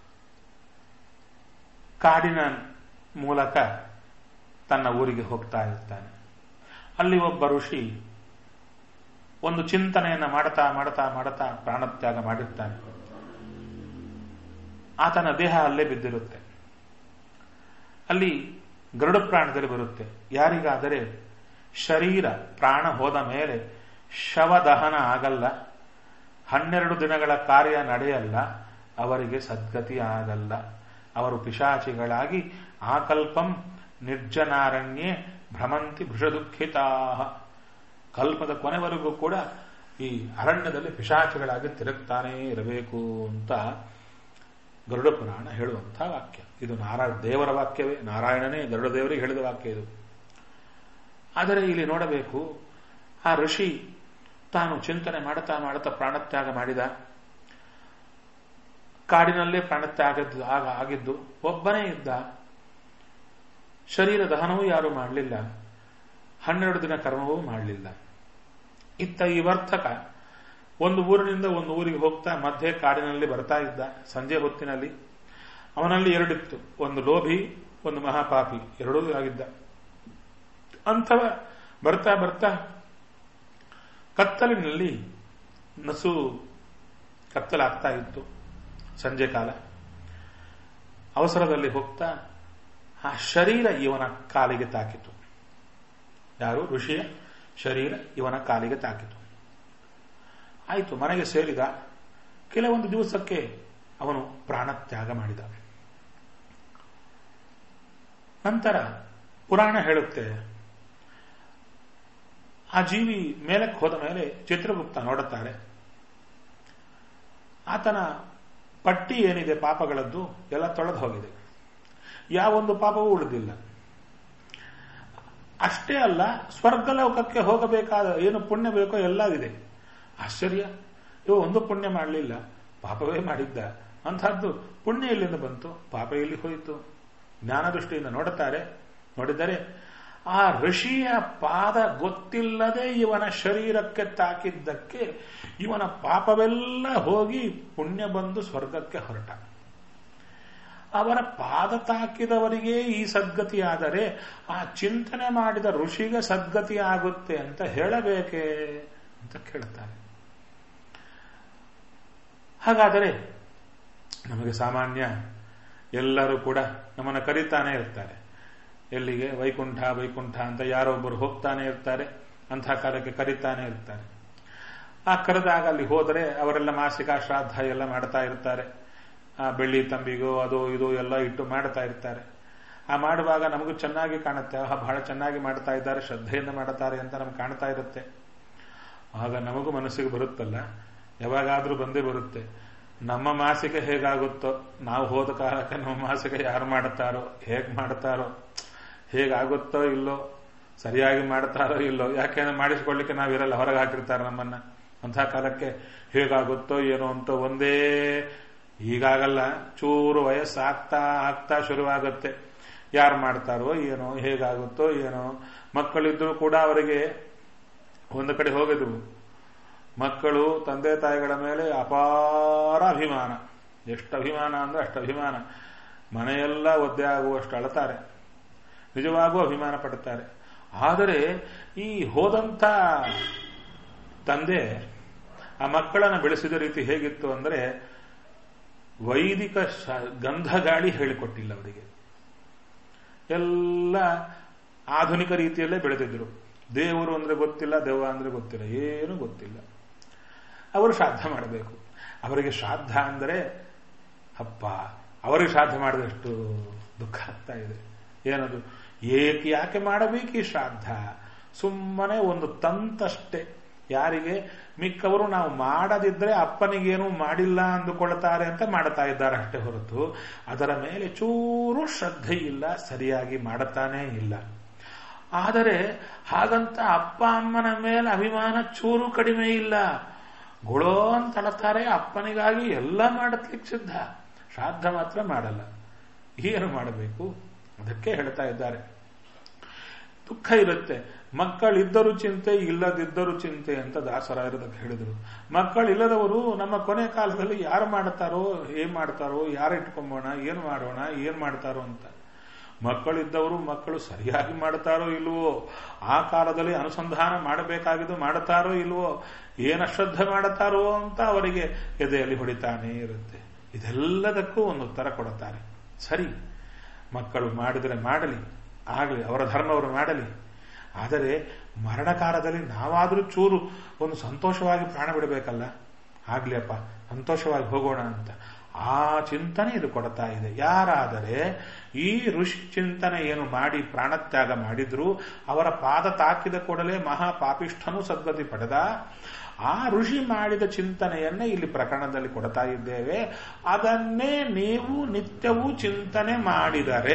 ಕಾಡಿನ ಮೂಲಕ ತನ್ನ ಊರಿಗೆ ಹೋಗ್ತಾ ಇರ್ತಾನೆ. ಅಲ್ಲಿ ಒಬ್ಬ ಋಷಿ ಒಂದು ಚಿಂತನೆಯನ್ನು ಮಾಡ್ತಾ ಮಾಡ್ತಾ ಮಾಡ್ತಾ ಪ್ರಾಣತ್ಯಾಗ ಮಾಡಿರ್ತಾನೆ. ಆತನ ದೇಹ ಅಲ್ಲೇ ಬಿದ್ದಿರುತ್ತೆ. ಅಲ್ಲಿ ಗರುಡ ಪ್ರಾಣದಲ್ಲಿ ಬರುತ್ತೆ, ಯಾರಿಗಾದರೆ ಶರೀರ ಪ್ರಾಣ ಹೋದ ಮೇಲೆ ಶವದಹನ ಆಗಲ್ಲ, ಹನ್ನೆರಡು ದಿನಗಳ ಕಾರ್ಯ ನಡೆಯಲ್ಲ, ಅವರಿಗೆ ಸದ್ಗತಿ ಆಗಲ್ಲ. ಅವರು ಪಿಶಾಚಿಗಳಾಗಿ ಆಕಲ್ಪಂ ನಿರ್ಜನಾರಣ್ಯೇ ಭ್ರಮಂತಿ ಭೃಷದುಃಖಿತಾ. ಕಲ್ಪದ ಕೊನೆವರೆಗೂ ಕೂಡ ಈ ಅರಣ್ಯದಲ್ಲಿ ಪಿಶಾಚಿಗಳಾಗಿ ತಿರುಗ್ತಾನೇ ಇರಬೇಕು ಅಂತ ಗರುಡ ಪುರಾಣ ಹೇಳುವಂತಹ ವಾಕ್ಯ. ಇದು ನಾರಾಯಣ ದೇವರ ವಾಕ್ಯವೇ, ನಾರಾಯಣನೇ ಗರುಡ ದೇವರಿಗೆ ಹೇಳಿದ ವಾಕ್ಯ ಇದು. ಆದರೆ ಇಲ್ಲಿ ನೋಡಬೇಕು, ಆ ಋಷಿ ತಾನು ಚಿಂತನೆ ಮಾಡುತ್ತಾ ಮಾಡುತ್ತಾ ಪ್ರಾಣತ್ಯಾಗ ಮಾಡಿದ. ಕಾಡಿನಲ್ಲೇ ಪ್ರಾಣತ್ಯಾಗ ಆಗಿದ್ದು, ಒಬ್ಬನೇ ಇದ್ದ. ಶರೀರ ದಹನವೂ ಯಾರೂ ಮಾಡಲಿಲ್ಲ, ಹನ್ನೆರಡು ದಿನ ಕರ್ಮವೂ ಮಾಡಲಿಲ್ಲ. ಇತ್ತ ಈ ವರ್ತಕ ಒಂದು ಊರಿನಿಂದ ಒಂದು ಊರಿಗೆ ಹೋಗ್ತಾ ಮಧ್ಯೆ ಕಾಡಿನಲ್ಲಿ ಬರ್ತಾ ಇದ್ದ. ಸಂಜೆ ಹೊತ್ತಿನಲ್ಲಿ ಅವನಲ್ಲಿ ಎರಡಿತ್ತು, ಒಂದು ಲೋಭಿ, ಒಂದು ಮಹಾಪಾಪಿ, ಎರಡೂ ಆಗಿದ್ದ. ಅಂಥವ ಬರ್ತಾ ಬರ್ತಾ ಕತ್ತಲಿನಲ್ಲಿ ನಸು ಕತ್ತಲಾಗ್ತಾ ಇತ್ತು, ಸಂಜೆ ಕಾಲ. ಅವಸರದಲ್ಲಿ ಹೋಗ್ತಾ ಆ ಶರೀರ ಇವನ ಕಾಲಿಗೆ ತಾಕಿತು. ಯಾರು? ಋಷಿಯ ಶರೀರ ಇವನ ಕಾಲಿಗೆ ತಾಕಿತು. ಆಯಿತು, ಮನೆಗೆ ಸೇರಿದ. ಕೆಲವೊಂದು ದಿವಸಕ್ಕೆ ಅವನು ಪ್ರಾಣತ್ಯಾಗ ಮಾಡಿದ. ನಂತರ ಪುರಾಣ ಹೇಳುತ್ತೆ, ಆ ಜೀವಿ ಮೇಲಕ್ಕೆ ಹೋದ ಮೇಲೆ ಚಿತ್ರಗುಪ್ತ ನೋಡುತ್ತಾರೆ. ಆತನ ಪಟ್ಟಿ ಏನಿದೆ ಪಾಪಗಳದ್ದು ಎಲ್ಲ ತೊಳೆದು ಹೋಗಿದೆ, ಯಾವೊಂದು ಪಾಪವೂ ಉಳಿದಿಲ್ಲ. ಅಷ್ಟೇ ಅಲ್ಲ, ಸ್ವರ್ಗಲೋಕಕ್ಕೆ ಹೋಗಬೇಕಾದ ಏನು ಪುಣ್ಯ ಬೇಕೋ ಎಲ್ಲ ಇದೆ. ಆಶ್ಚರ್ಯ, ಇವ ಒಂದು ಪುಣ್ಯ ಮಾಡಲಿಲ್ಲ, ಪಾಪವೇ ಮಾಡಿದ್ದ. ಅಂಥದ್ದು ಪುಣ್ಯ ಎಲ್ಲಿಂದ ಬಂತು, ಪಾಪ ಎಲ್ಲಿ ಹೋಯಿತು? ಜ್ಞಾನ ದೃಷ್ಟಿಯಿಂದ ನೋಡುತ್ತಾರೆ. ನೋಡಿದರೆ ಆ ಋಷಿಯ ಪಾದ ಗೊತ್ತಿಲ್ಲದೆ ಇವನ ಶರೀರಕ್ಕೆ ತಾಕಿದ್ದಕ್ಕೆ ಇವನ ಪಾಪವೆಲ್ಲ ಹೋಗಿ ಪುಣ್ಯ ಬಂದು ಸ್ವರ್ಗಕ್ಕೆ ಹೊರಟ. ಅವರ ಪಾದ ತಾಕಿದವರಿಗೆ ಈ ಸದ್ಗತಿ ಆದರೆ ಆ ಚಿಂತನೆ ಮಾಡಿದ ಋಷಿಗೆ ಸದ್ಗತಿ ಆಗುತ್ತೆ ಅಂತ ಹೇಳಬೇಕೇ ಅಂತ ಕೇಳ್ತಾರೆ. ಹಾಗಾದರೆ ನಮಗೆ ಸಾಮಾನ್ಯ ಎಲ್ಲರೂ ಕೂಡ ನಮ್ಮನ್ನು ಕರೀತಾನೆ ಇರ್ತಾರೆ. ಎಲ್ಲಿಗೆ? ವೈಕುಂಠ ವೈಕುಂಠ ಅಂತ ಯಾರೊಬ್ಬರು ಹೋಗ್ತಾನೆ ಇರ್ತಾರೆ. ಅಂಥ ಕಾಲಕ್ಕೆ ಕರೀತಾನೆ ಇರ್ತಾರೆ. ಆ ಕರೆದಾಗ ಅಲ್ಲಿ ಹೋದರೆ ಅವರೆಲ್ಲ ಮಾಸಿಕ ಶ್ರಾದ್ದ ಎಲ್ಲ ಮಾಡ್ತಾ ಇರ್ತಾರೆ. ಆ ಬೆಳ್ಳಿ ತಂಬಿಗೋ ಅದು ಇದು ಎಲ್ಲ ಇಟ್ಟು ಮಾಡ್ತಾ ಇರ್ತಾರೆ. ಆ ಮಾಡುವಾಗ ನಮಗೂ ಚೆನ್ನಾಗಿ ಕಾಣುತ್ತೆ, ಬಹಳ ಚೆನ್ನಾಗಿ ಮಾಡ್ತಾ ಇದ್ದಾರೆ, ಶ್ರದ್ಧೆಯಿಂದ ಮಾಡುತ್ತಾರೆ ಅಂತ ನಮ್ಗೆ ಕಾಣ್ತಾ ಇರುತ್ತೆ. ಆಗ ನಮಗೂ ಮನಸ್ಸಿಗೆ ಬರುತ್ತಲ್ಲ, ಯಾವಾಗಾದ್ರೂ ಬಂದೇ ಬರುತ್ತೆ, ನಮ್ಮ ಮಾಸಿಕ ಹೇಗಾಗುತ್ತೋ, ನಾವು ಹೋದ ಕಾಲಕ್ಕೆ ನಮ್ಮ ಮಾಸಿಕ ಯಾರು ಮಾಡುತ್ತಾರೋ, ಹೇಗೆ ಮಾಡುತ್ತಾರೋ, ಹೇಗಾಗುತ್ತೋ ಇಲ್ಲೋ, ಸರಿಯಾಗಿ ಮಾಡ್ತಾರೋ ಇಲ್ಲೋ, ಯಾಕೆಂದ್ರೆ ಮಾಡಿಸ್ಕೊಳ್ಳಿಕ್ಕೆ ನಾವಿರಲ್ಲ, ಹೊರಗೆ ಹಾಕಿರ್ತಾರೆ ನಮ್ಮನ್ನ. ಅಂಥ ಕಾಲಕ್ಕೆ ಹೇಗಾಗುತ್ತೋ ಏನೋ ಅಂತ ಒಂದೇ ಈಗಾಗಲ್ಲ, ಚೂರು ವಯಸ್ಸಾಗ್ತಾ ಆಗ್ತಾ ಶುರುವಾಗುತ್ತೆ. ಯಾರು ಮಾಡ್ತಾರೋ ಏನೋ, ಹೇಗಾಗುತ್ತೋ ಏನೋ. ಮಕ್ಕಳಿದ್ರು ಕೂಡ ಅವರಿಗೆ ಒಂದು ಕಡೆ ಹೋಗಿದ್ರು ಮಕ್ಕಳು ತಂದೆ ತಾಯಿಗಳ ಮೇಲೆ ಅಪಾರ ಅಭಿಮಾನ. ಎಷ್ಟು ಅಭಿಮಾನ ಅಂದ್ರೆ ಅಷ್ಟು ಅಭಿಮಾನ. ಮನೆಯೆಲ್ಲ ಒದ್ದೆ ಆಗುವಷ್ಟು ಅಳತಾರೆ, ನಿಜವಾಗೂ ಅಭಿಮಾನ ಪಡುತ್ತಾರೆ. ಆದರೆ ಈ ಹೋದಂಥ ತಂದೆ ಆ ಮಕ್ಕಳನ್ನು ಬೆಳೆಸಿದ ರೀತಿ ಹೇಗಿತ್ತು ಅಂದರೆ ವೈದಿಕ ಗಂಧ ಗಾಳಿ ಹೇಳಿಕೊಟ್ಟಿಲ್ಲ ಅವರಿಗೆ. ಎಲ್ಲ ಆಧುನಿಕ ರೀತಿಯಲ್ಲೇ ಬೆಳೆದಿದ್ರು. ದೇವರು ಅಂದ್ರೆ ಗೊತ್ತಿಲ್ಲ, ದೆವ್ವ ಅಂದ್ರೆ ಗೊತ್ತಿಲ್ಲ, ಏನು ಗೊತ್ತಿಲ್ಲ. ಅವರು ಶ್ರಾದ್ದ ಮಾಡಬೇಕು. ಅವರಿಗೆ ಶ್ರಾದ್ದ ಅಂದರೆ ಅಪ್ಪ ಅವರಿಗೆ ಶ್ರಾದ್ದ ಮಾಡಿದಷ್ಟು ದುಃಖ ಆಗ್ತಾ ಇದೆ. ಏನದು, ಏಕೆ ಯಾಕೆ ಮಾಡಬೇಕು ಈ ಶ್ರಾದ್ದ? ಸುಮ್ಮನೆ ಒಂದು ತಂತಷ್ಟೇ. ಯಾರಿಗೆ? ಮಿಕ್ಕವರು ನಾವು ಮಾಡದಿದ್ರೆ ಅಪ್ಪನಿಗೇನು ಮಾಡಿಲ್ಲ ಅಂದುಕೊಳ್ತಾರೆ ಅಂತ ಮಾಡ್ತಾ ಇದ್ದಾರೆ ಅಷ್ಟೇ ಹೊರತು ಅದರ ಮೇಲೆ ಚೂರು ಶ್ರದ್ಧೆ ಇಲ್ಲ, ಸರಿಯಾಗಿ ಮಾಡುತ್ತಾನೇ ಇಲ್ಲ. ಆದರೆ ಹಾಗಂತ ಅಪ್ಪ ಅಮ್ಮನ ಮೇಲೆ ಅಭಿಮಾನ ಚೂರು ಕಡಿಮೆ ಇಲ್ಲ. ಗುಳೋ ಅಂತ ಅಳತಾರೆ, ಅಪ್ಪನಿಗಾಗಿ ಎಲ್ಲ ಮಾಡಲಿಕ್ಕೆ ಸಿದ್ಧ, ಶ್ರಾದ್ದ ಮಾತ್ರ ಮಾಡಲ್ಲ. ಏನು ಮಾಡಬೇಕು? ಅದಕ್ಕೆ ಹೇಳ್ತಾ ಇದ್ದಾರೆ. ದುಃಖ ಇರುತ್ತೆ. ಮಕ್ಕಳಿದ್ದರೂ ಚಿಂತೆ, ಇಲ್ಲದಿದ್ದರೂ ಚಿಂತೆ ಅಂತ ದಾಸರಾಯರದಕ್ಕೆ ಹೇಳಿದರು. ಮಕ್ಕಳಿಲ್ಲದವರು ನಮ್ಮ ಕೊನೆ ಕಾಲದಲ್ಲಿ ಯಾರು ಮಾಡ್ತಾರೋ, ಏನ್ ಮಾಡ್ತಾರೋ, ಯಾರು ಇಟ್ಕೊಂಬೋಣ, ಏನು ಮಾಡೋಣ, ಏನ್ ಮಾಡ್ತಾರೋ ಅಂತ. ಮಕ್ಕಳಿದ್ದವರು ಮಕ್ಕಳು ಸರಿಯಾಗಿ ಮಾಡ್ತಾರೋ ಇಲ್ವೋ, ಆ ಕಾಲದಲ್ಲಿ ಅನುಸಂಧಾನ ಮಾಡಬೇಕಾಗಿದ್ದು ಮಾಡುತ್ತಾರೋ ಇಲ್ವೋ, ಏನು ಅಶ್ರದ್ಧೆ ಮಾಡುತ್ತಾರೋ ಅಂತ ಅವರಿಗೆ ಎದೆಯಲ್ಲಿ ಹೊಡಿತಾನೇ ಇರುತ್ತೆ. ಇದೆಲ್ಲದಕ್ಕೂ ಒಂದು ಉತ್ತರ ಕೊಡುತ್ತಾರೆ. ಸರಿ, ಮಕ್ಕಳು ಮಾಡಿದರೆ ಮಾಡಲಿ, ಆಗಲಿ, ಅವರ ಧರ್ಮ ಅವರು ಮಾಡಲಿ. ಆದರೆ ಮರಣ ಕಾಲದಲ್ಲಿ ನಾವಾದರೂ ಚೂರು ಒಂದು ಸಂತೋಷವಾಗಿ ಪ್ರಾಣ ಬಿಡಬೇಕಲ್ಲ. ಆಗ್ಲಿ ಅಪ್ಪ, ಸಂತೋಷವಾಗಿ ಹೋಗೋಣ ಅಂತ ಆ ಚಿಂತನೆ ಇದು ಕೊಡ್ತಾ ಇದೆ. ಯಾರಾದರೆ ಈ ಋಷಿ ಚಿಂತನೆ ಏನು ಮಾಡಿ ಪ್ರಾಣತ್ಯಾಗ ಮಾಡಿದ್ರು, ಅವರ ಪಾದ ತಾಕಿದ ಕೂಡಲೇ ಮಹಾಪಾಪಿಷ್ಠನೂ ಸದ್ಗತಿ ಪಡೆದ. ಆ ಋಷಿ ಮಾಡಿದ ಚಿಂತನೆಯನ್ನೇ ಇಲ್ಲಿ ಪ್ರಕರಣದಲ್ಲಿ ಕೊಡ್ತಾ ಇದ್ದೇವೆ. ಅದನ್ನೇ ನೀವು ನಿತ್ಯವೂ ಚಿಂತನೆ ಮಾಡಿದರೆ,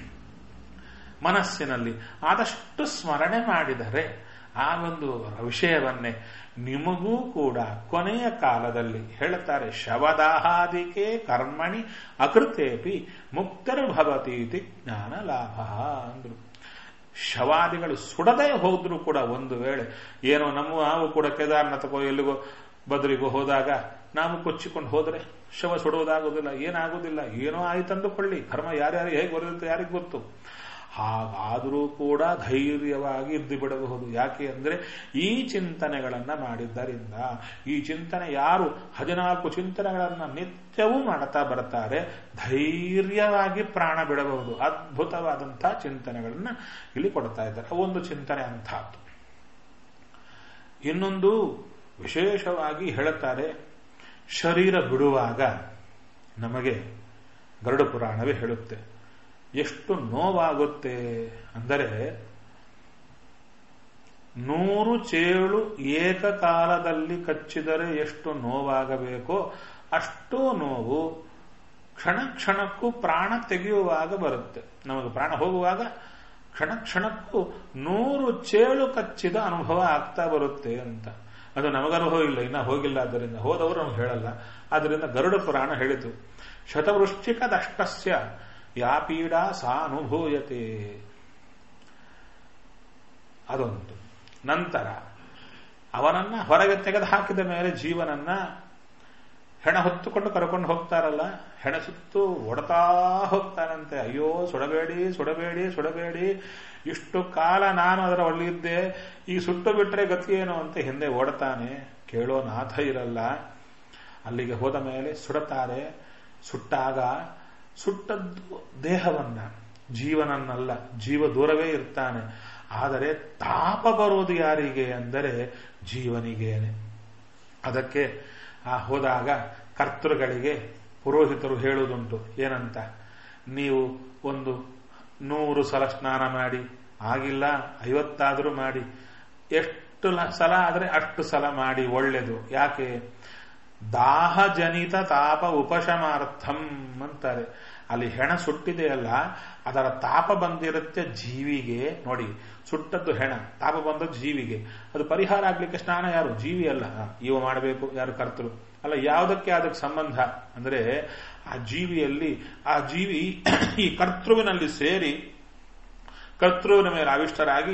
ಮನಸ್ಸಿನಲ್ಲಿ ಆದಷ್ಟು ಸ್ಮರಣೆ ಮಾಡಿದರೆ, ಆ ಒಂದು ವಿಷಯವನ್ನೇ ನಿಮಗೂ ಕೂಡ ಕೊನೆಯ ಕಾಲದಲ್ಲಿ ಹೇಳುತ್ತಾರೆ, ಶವದಾಹಾದಿಕೆ ಕರ್ಮಣಿ ಅಕೃತೇಪಿ ಮುಕ್ತರ್ಭವತೀತಿ ಜ್ಞಾನ ಲಾಭ ಅಂದ್ರು. ಶವಾದಿಗಳು ಸುಡದೇ ಹೋದ್ರೂ ಕೂಡ ಒಂದು ವೇಳೆ ಏನೋ ನಮ್ಮ ನಾವು ಕೂಡ ಕೇದಾರನಾಥಕ್ಕೋ ಎಲ್ಲಿಗೋ ಬದ್ರಿಗೋ ಹೋದಾಗ ನಾವು ಕೊಚ್ಚಿಕೊಂಡು ಹೋದರೆ ಶವ ಸುಡುವುದಾಗುವುದಿಲ್ಲ, ಏನಾಗುವುದಿಲ್ಲ. ಏನೋ ಆಯ್ತಂದುಕೊಳ್ಳಿ, ಕರ್ಮ ಯಾರ್ಯಾರು ಹೇಗೆ ಬರುತ್ತೆ ಯಾರಿಗೂ ಗೊತ್ತು. ಹಾಗಾದರೂ ಕೂಡ ಧೈರ್ಯವಾಗಿ ಇದ್ದು ಬಿಡಬಹುದು. ಯಾಕೆ ಅಂದರೆ ಈ ಚಿಂತನೆಗಳನ್ನ ಮಾಡಿದ್ದರಿಂದ. ಈ ಚಿಂತನೆ ಯಾರು ಹದಿನಾಲ್ಕು ಚಿಂತನೆಗಳನ್ನ ನಿತ್ಯವೂ ಮಾಡ್ತಾ ಬರ್ತಾರೆ, ಧೈರ್ಯವಾಗಿ ಪ್ರಾಣ ಬಿಡಬಹುದು. ಅದ್ಭುತವಾದಂತಹ ಚಿಂತನೆಗಳನ್ನ ಇಲ್ಲಿ ಕೊಡ್ತಾ ಇದ್ದಾರೆ. ಒಂದು ಚಿಂತನೆ ಅಂಥದ್ದು. ಇನ್ನೊಂದು ವಿಶೇಷವಾಗಿ ಹೇಳುತ್ತಾರೆ, ಶರೀರ ಬಿಡುವಾಗ ನಮಗೆ ಗರುಡ ಪುರಾಣವೇ ಹೇಳುತ್ತೆ ಎಷ್ಟು ನೋವಾಗುತ್ತೆ ಅಂದರೆ, ನೂರು ಚೇಳು ಏಕಕಾಲದಲ್ಲಿ ಕಚ್ಚಿದರೆ ಎಷ್ಟು ನೋವಾಗಬೇಕೋ ಅಷ್ಟು ನೋವು ಕ್ಷಣ ಕ್ಷಣಕ್ಕೂ ಪ್ರಾಣ ತೆಗೆಯುವಾಗ ಬರುತ್ತೆ. ನಮಗೆ ಪ್ರಾಣ ಹೋಗುವಾಗ ಕ್ಷಣ ಕ್ಷಣಕ್ಕೂ ನೂರು ಚೇಳು ಕಚ್ಚಿದ ಅನುಭವ ಆಗ್ತಾ ಬರುತ್ತೆ ಅಂತ. ಅದು ನಮಗನುಭವ ಇಲ್ಲ, ಇನ್ನ ಹೋಗಿಲ್ಲ. ಆದ್ದರಿಂದ ಹೋದವರು ನಮ್ಗೆ ಹೇಳಲ್ಲ. ಆದ್ದರಿಂದ ಗರುಡ ಪುರಾಣ ಹೇಳಿತು, ಶತವೃಶ್ಚಿಕದಷ್ಟಸ್ಯ ಯಾ ಪೀಡಾ ಸಾ ಅನುಭೂಯತೆ. ಅದೊಂದು. ನಂತರ ಅವನನ್ನ ಹೊರಗೆ ತೆಗೆದು ಹಾಕಿದ ಮೇಲೆ ಜೀವನನ್ನ ಹೆಣ ಹೊತ್ತುಕೊಂಡು ಕರ್ಕೊಂಡು ಹೋಗ್ತಾರಲ್ಲ, ಹೆಣ ಸುತ್ತು ಒಡತಾ ಹೋಗ್ತಾನಂತೆ. ಅಯ್ಯೋ ಸುಡಬೇಡಿ ಸುಡಬೇಡಿ ಸುಡಬೇಡಿ, ಇಷ್ಟು ಕಾಲ ನಾನು ಅದರ ಒಳ್ಳಿದ್ದೆ, ಈ ಸುಟ್ಟು ಬಿಟ್ರೆ ಗತಿ ಏನು ಅಂತ ಹಿಂದೆ ಓಡ್ತಾನೆ. ಕೇಳೋ ನಾಥ ಇರಲ್ಲ. ಅಲ್ಲಿಗೆ ಹೋದ ಮೇಲೆ ಸುಡುತ್ತಾರೆ. ಸುಟ್ಟಾಗ ಸುಟ್ಟದ್ದು ದೇಹವನ್ನ, ಜೀವನನ್ನಲ್ಲ. ಜೀವ ದೂರವೇ ಇರ್ತಾನೆ. ಆದರೆ ತಾಪ ಬರೋದು ಯಾರಿಗೆ ಅಂದರೆ ಜೀವನಿಗೇನೆ. ಅದಕ್ಕೆ ಆ ಹೋದಾಗ ಕರ್ತೃಗಳಿಗೆ ಪುರೋಹಿತರು ಹೇಳುವುದುಂಟು. ಏನಂತ, ನೀವು ಒಂದು ನೂರು ಸಲ ಸ್ನಾನ ಮಾಡಿ, ಆಗಿಲ್ಲ ಐವತ್ತಾದರೂ ಮಾಡಿ, ಎಷ್ಟು ಸಲ ಆದರೆ ಅಷ್ಟು ಸಲ ಮಾಡಿ, ಒಳ್ಳೆದು. ಯಾಕೆ? ದಾಹಜನಿತ ತಾಪ ಉಪಶಮಾರ್ಥಂ ಅಂತಾರೆ. ಅಲ್ಲಿ ಹೆಣ ಸುಟ್ಟಿದೆಯಲ್ಲ, ಅದರ ತಾಪ ಬಂದಿರುತ್ತೆ ಜೀವಿಗೆ. ನೋಡಿ, ಸುಟ್ಟದ್ದು ಹೆಣ, ತಾಪ ಬಂದದ್ದು ಜೀವಿಗೆ. ಅದು ಪರಿಹಾರ ಆಗ್ಲಿಕ್ಕೆ ಸ್ನಾನ ಯಾರು? ಜೀವಿ ಅಲ್ಲ. ಇವ ಮಾಡಬೇಕು, ಯಾರು? ಕರ್ತೃ ಅಲ್ಲ. ಯಾವುದಕ್ಕೆ ಅದಕ್ಕೆ ಸಂಬಂಧ ಅಂದ್ರೆ ಆ ಜೀವಿಯಲ್ಲಿ, ಆ ಜೀವಿ ಈ ಕರ್ತೃವಿನಲ್ಲಿ ಸೇರಿ ಕರ್ತೃವಿನ ಮೇಲೆ ಆವಿಷ್ಟರಾಗಿ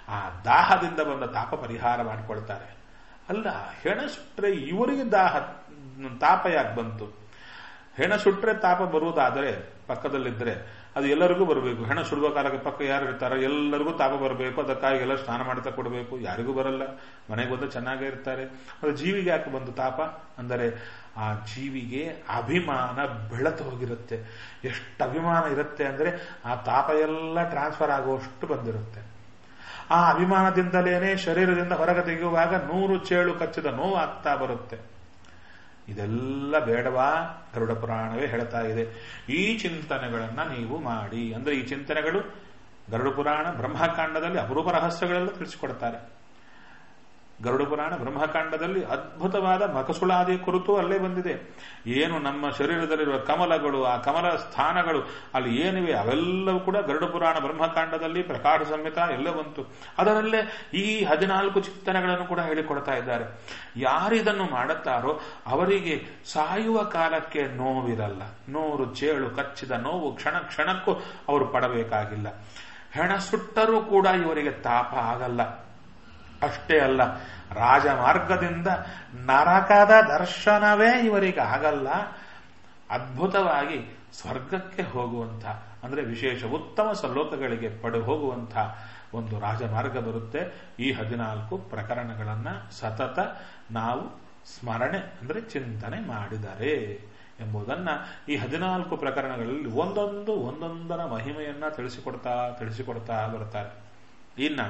ಆ ದಾಹದಿಂದ ಬಂದ ತಾಪ ಪರಿಹಾರ ಮಾಡಿಕೊಳ್ತಾರೆ. ಅಲ್ಲ, ಹೆಣ ಸುಟ್ರೆ ಇವರಿಗೆ ದಾಹ ತಾಪ ಯಾಕೆ ಬಂತು? ಹೆಣ ಸುಟ್ರೆ ತಾಪ ಬರುವುದಾದರೆ ಪಕ್ಕದಲ್ಲಿದ್ದರೆ ಅದು ಎಲ್ಲರಿಗೂ ಬರಬೇಕು. ಹೆಣ ಸುಡುವ ಕಾಲಕ್ಕೆ ಪಕ್ಕ ಯಾರು ಇರ್ತಾರೋ ಎಲ್ಲರಿಗೂ ತಾಪ ಬರಬೇಕು. ಅದಕ್ಕಾಗಿ ಎಲ್ಲ ಸ್ನಾನ ಮಾಡ್ತಾ ಕೊಡಬೇಕು. ಯಾರಿಗೂ ಬರಲ್ಲ, ಮನೆಗೆ ಬಂದು ಚೆನ್ನಾಗೇ ಇರ್ತಾರೆ. ಅದು ಜೀವಿಗೆ ಯಾಕೆ ಬಂದು ತಾಪ ಅಂದರೆ ಆ ಜೀವಿಗೆ ಅಭಿಮಾನ ಬೆಳೆತು ಹೋಗಿರುತ್ತೆ. ಎಷ್ಟು ಅಭಿಮಾನ ಇರುತ್ತೆ ಅಂದರೆ ಆ ತಾಪ ಎಲ್ಲ ಟ್ರಾನ್ಸ್ಫರ್ ಆಗುವಷ್ಟು ಬಂದಿರುತ್ತೆ. ಆ ಅಭಿಮಾನದಿಂದಲೇನೆ ಶರೀರದಿಂದ ಹೊರಗೆ ತೆಗೆಯುವಾಗ ನೂರು ಚೇಳು ಕಚ್ಚಿದ ನೋವು ಆಗ್ತಾ ಬರುತ್ತೆ. ಇದೆಲ್ಲ ಬೇಡವಾ? ಗರುಡ ಪುರಾಣವೇ ಹೇಳ್ತಾ ಇದೆ. ಈ ಚಿಂತನೆಗಳನ್ನ ನೀವು ಮಾಡಿ ಅಂದ್ರೆ ಈ ಚಿಂತನೆಗಳು ಗರುಡ ಪುರಾಣ ಬ್ರಹ್ಮಕಾಂಡದಲ್ಲಿ ಅಪರೂಪ ರಹಸ್ಯಗಳೆಲ್ಲ ತಿಳಿಸಿಕೊಡ್ತಾರೆ. ಗರುಡ ಪುರಾಣ ಬ್ರಹ್ಮಕಾಂಡದಲ್ಲಿ ಅದ್ಭುತವಾದ ಮಕಸುಳಾದಿ ಕುರಿತು ಅಲ್ಲೇ ಬಂದಿದೆ. ಏನು ನಮ್ಮ ಶರೀರದಲ್ಲಿರುವ ಕಮಲಗಳು, ಆ ಕಮಲ ಸ್ಥಾನಗಳು ಅಲ್ಲಿ ಏನಿವೆ ಅವೆಲ್ಲವೂ ಕೂಡ ಗರುಡ ಪುರಾಣ ಬ್ರಹ್ಮಕಾಂಡದಲ್ಲಿ ಪ್ರಕಾಶ ಸಂಹಿತ ಎಲ್ಲ ಬಂತು. ಅದರಲ್ಲೇ ಈ ಹದಿನಾಲ್ಕು ಚಿಂತನೆಗಳನ್ನು ಕೂಡ ಹೇಳಿಕೊಡ್ತಾ ಇದ್ದಾರೆ. ಯಾರಿದನ್ನು ಮಾಡುತ್ತಾರೋ ಅವರಿಗೆ ಸಾಯುವ ಕಾಲಕ್ಕೆ ನೋವಿರಲ್ಲ. ನೂರು ಚೇಳು ಕಚ್ಚಿದ ನೋವು ಕ್ಷಣ ಕ್ಷಣಕ್ಕೂ ಅವರು ಪಡಬೇಕಾಗಿಲ್ಲ. ಹೆಣ ಸುಟ್ಟರೂ ಕೂಡ ಇವರಿಗೆ ತಾಪ ಆಗಲ್ಲ. ಅಷ್ಟೇ ಅಲ್ಲ, ರಾಜಮಾರ್ಗದಿಂದ ನರಕದ ದರ್ಶನವೇ ಇವರಿಗೆ ಆಗಲ್ಲ. ಅದ್ಭುತವಾಗಿ ಸ್ವರ್ಗಕ್ಕೆ ಹೋಗುವಂಥ ಅಂದ್ರೆ ವಿಶೇಷ ಉತ್ತಮ ಸಲೋಕಗಳಿಗೆ ಪಡೆ ಹೋಗುವಂಥ ಒಂದು ರಾಜಮಾರ್ಗ ಬರುತ್ತೆ. ಈ ಹದಿನಾಲ್ಕು ಪ್ರಕರಣಗಳನ್ನ ಸತತ ನಾವು ಸ್ಮರಣೆ ಅಂದ್ರೆ ಚಿಂತನೆ ಮಾಡಿದರೆ ಎಂಬುದನ್ನ ಈ ಹದಿನಾಲ್ಕು ಪ್ರಕರಣಗಳಲ್ಲಿ ಒಂದೊಂದು ಒಂದೊಂದರ ಮಹಿಮೆಯನ್ನ ತಿಳಿಸಿಕೊಡ್ತಾ ತಿಳಿಸಿಕೊಡ್ತಾ ಬರ್ತಾರೆ. ಇನ್ನ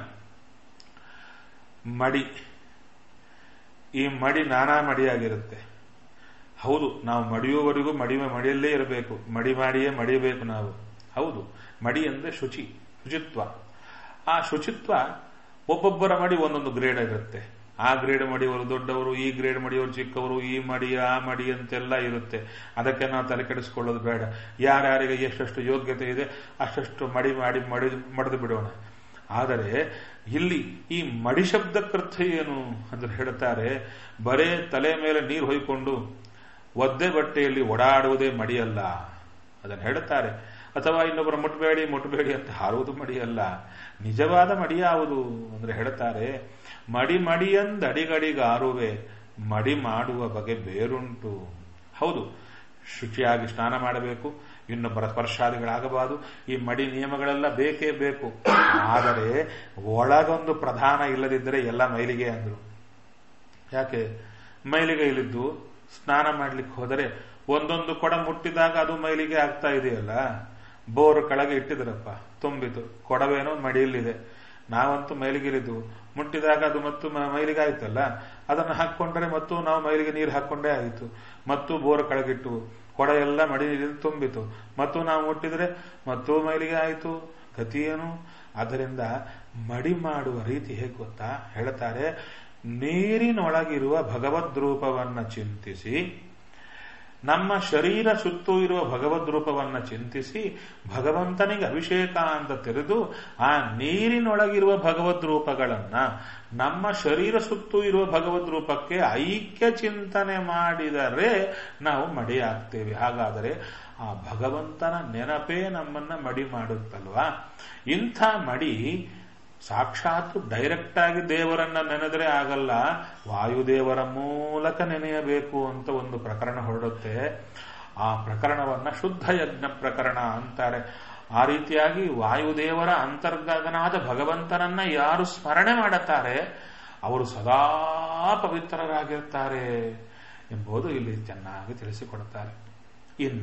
ಮಡಿ, ಈ ಮಡಿ ನಾನಾ ಮಡಿಯಾಗಿರುತ್ತೆ. ಹೌದು, ನಾವು ಮಡಿಯುವವರೆಗೂ ಮಡಿ ಮಡಿಯಲ್ಲೇ ಇರಬೇಕು, ಮಡಿ ಮಾಡಿಯೇ ಮಡಿಯಬೇಕು ನಾವು. ಹೌದು, ಮಡಿ ಅಂದ್ರೆ ಶುಚಿ, ಶುಚಿತ್ವ. ಆ ಶುಚಿತ್ವ ಒಬ್ಬೊಬ್ಬರ ಮಡಿ ಒಂದೊಂದು ಗ್ರೇಡ್ ಇರುತ್ತೆ. ಆ ಗ್ರೇಡ್ ಮಡಿಯವರು ದೊಡ್ಡವರು, ಈ ಗ್ರೇಡ್ ಮಡಿಯವರು ಚಿಕ್ಕವರು, ಈ ಮಡಿ ಆ ಮಡಿ ಅಂತೆಲ್ಲ ಇರುತ್ತೆ. ಅದಕ್ಕೆ ನಾವು ತಲೆ ಕೆಡಿಸ್ಕೊಳ್ಳೋದು ಬೇಡ. ಯಾರ್ಯಾರಿಗೆ ಎಷ್ಟೆಷ್ಟು ಯೋಗ್ಯತೆ ಇದೆ ಅಷ್ಟಷ್ಟು ಮಡಿ ಮಾಡಿ ಮಡಿ ಮಡಿದು ಬಿಡೋಣ. ಆದರೆ ಇಲ್ಲಿ ಈ ಮಡಿ ಶಬ್ದಕ್ಕರ್ಥ ಏನು ಅಂದ್ರೆ ಹೇಳ್ತಾರೆ, ಬರೇ ತಲೆ ಮೇಲೆ ನೀರು ಹೊಯ್ಕೊಂಡು ಒದ್ದೆ ಬಟ್ಟೆಯಲ್ಲಿ ಓಡಾಡುವುದೇ ಮಡಿಯಲ್ಲ ಅದನ್ನು ಹೇಳ್ತಾರೆ. ಅಥವಾ ಇನ್ನೊಬ್ಬರ ಮುಟ್ಬೇಡಿ ಮುಟ್ಬೇಡಿ ಅಂತ ಹಾರುವುದು ಮಡಿಯಲ್ಲ. ನಿಜವಾದ ಮಡಿ ಯಾವುದು ಅಂದ್ರೆ ಹೇಳ್ತಾರೆ, ಮಡಿ ಮಡಿಯಂದಡಿಗಡಿಗಾರುವೆ ಮಡಿ ಮಾಡುವ ಬಗೆ ಬೇರುಂಟು. ಹೌದು, ಶುಚಿಯಾಗಿ ಸ್ನಾನ ಮಾಡಬೇಕು, ಇನ್ನೊಬ್ಬರ ಸ್ಪರ್ಶಾದಿಗಳಾಗಬಾರದು. ಈ ಮಡಿ ನಿಯಮಗಳೆಲ್ಲ ಬೇಕೇ ಬೇಕು. ಆದರೆ ಒಳಗೊಂದು ಪ್ರಧಾನ ಇಲ್ಲದಿದ್ದರೆ ಎಲ್ಲ ಮೈಲಿಗೆ ಅಂದ್ರು. ಯಾಕೆ ಮೈಲಿಗೆ ಇಲ್ಲಿದ್ದು ಸ್ನಾನ ಮಾಡ್ಲಿಕ್ಕೆ ಹೋದರೆ ಒಂದೊಂದು ಕೊಡ ಮುಟ್ಟಿದಾಗ ಅದು ಮೈಲಿಗೆ ಆಗ್ತಾ ಇದೆಯಲ್ಲ. ಬೋರ್ ಕೆಳಗೆ ಇಟ್ಟಿದ್ರಪ್ಪ, ತುಂಬಿತು, ಕೊಡವೇನೋ ಮಡಿಯಲ್ಲಿದೆ. ನಾವಂತೂ ಮೈಲಿಗೆಲಿದ್ದು ಮುಟ್ಟಿದಾಗ ಅದು ಮತ್ತು ಮೈಲಿಗೆ ಆಯ್ತಲ್ಲ, ಅದನ್ನು ಹಾಕೊಂಡ್ರೆ ಮತ್ತು ನಾವು ಮೈಲಿಗೆ ನೀರು ಹಾಕೊಂಡೇ ಆಯಿತು. ಮತ್ತು ಬೋರ್ ಕೆಳಗಿಟ್ಟು ಕೊಡ ಎಲ್ಲ ಮಡಿ ನೀರಿನ ತುಂಬಿತು, ಮತ್ತು ನಾವು ಮುಟ್ಟಿದ್ರೆ ಮತ್ತೂ ಮೈಲಿಗೆ ಆಯಿತು. ಗತಿಯೇನು? ಅದರಿಂದ ಮಡಿ ಮಾಡುವ ರೀತಿ ಹೇಗೆ ಗೊತ್ತಾ ಹೇಳ್ತಾರೆ, ನೀರಿನೊಳಗಿರುವ ಭಗವದ್ ರೂಪವನ್ನ ಚಿಂತಿಸಿ, ನಮ್ಮ ಶರೀರ ಸುತ್ತೂ ಇರುವ ಭಗವದ್ ರೂಪವನ್ನ ಚಿಂತಿಸಿ ಭಗವಂತನಿಗೆ ಅಭಿಷೇಕ ಅಂತ ತೆರೆದು ಆ ನೀರಿನೊಳಗಿರುವ ಭಗವದ್ ರೂಪಗಳನ್ನ ನಮ್ಮ ಶರೀರ ಸುತ್ತೂ ಇರುವ ಭಗವದ್ ರೂಪಕ್ಕೆ ಐಕ್ಯ ಚಿಂತನೆ ಮಾಡಿದರೆ ನಾವು ಮಡಿಯಾಗ್ತೇವೆ. ಹಾಗಾದರೆ ಆ ಭಗವಂತನ ನೆನಪೇ ನಮ್ಮನ್ನ ಮಡಿ ಮಾಡುತ್ತಲ್ವಾ. ಇಂಥ ಮಡಿ ಸಾಕ್ಷಾತ್ ಡೈರೆಕ್ಟ್ ಆಗಿ ದೇವರನ್ನ ನೆನೆದರೆ ಆಗಲ್ಲ, ವಾಯುದೇವರ ಮೂಲಕ ನೆನೆಯಬೇಕು ಅಂತ ಒಂದು ಪ್ರಕರಣ ಹೊರಡುತ್ತೆ. ಆ ಪ್ರಕರಣವನ್ನ ಶುದ್ಧ ಯಜ್ಞ ಪ್ರಕರಣ ಅಂತಾರೆ. ಆ ರೀತಿಯಾಗಿ ವಾಯುದೇವರ ಅಂತರ್ಗತನಾದ ಭಗವಂತನನ್ನ ಯಾರು ಸ್ಮರಣೆ ಮಾಡುತ್ತಾರೆ ಅವರು ಸದಾ ಪವಿತ್ರರಾಗಿರ್ತಾರೆ ಎಂಬುದು ಇಲ್ಲಿ ಚೆನ್ನಾಗಿ ತಿಳಿಸಿಕೊಡುತ್ತಾರೆ. ಇನ್ನ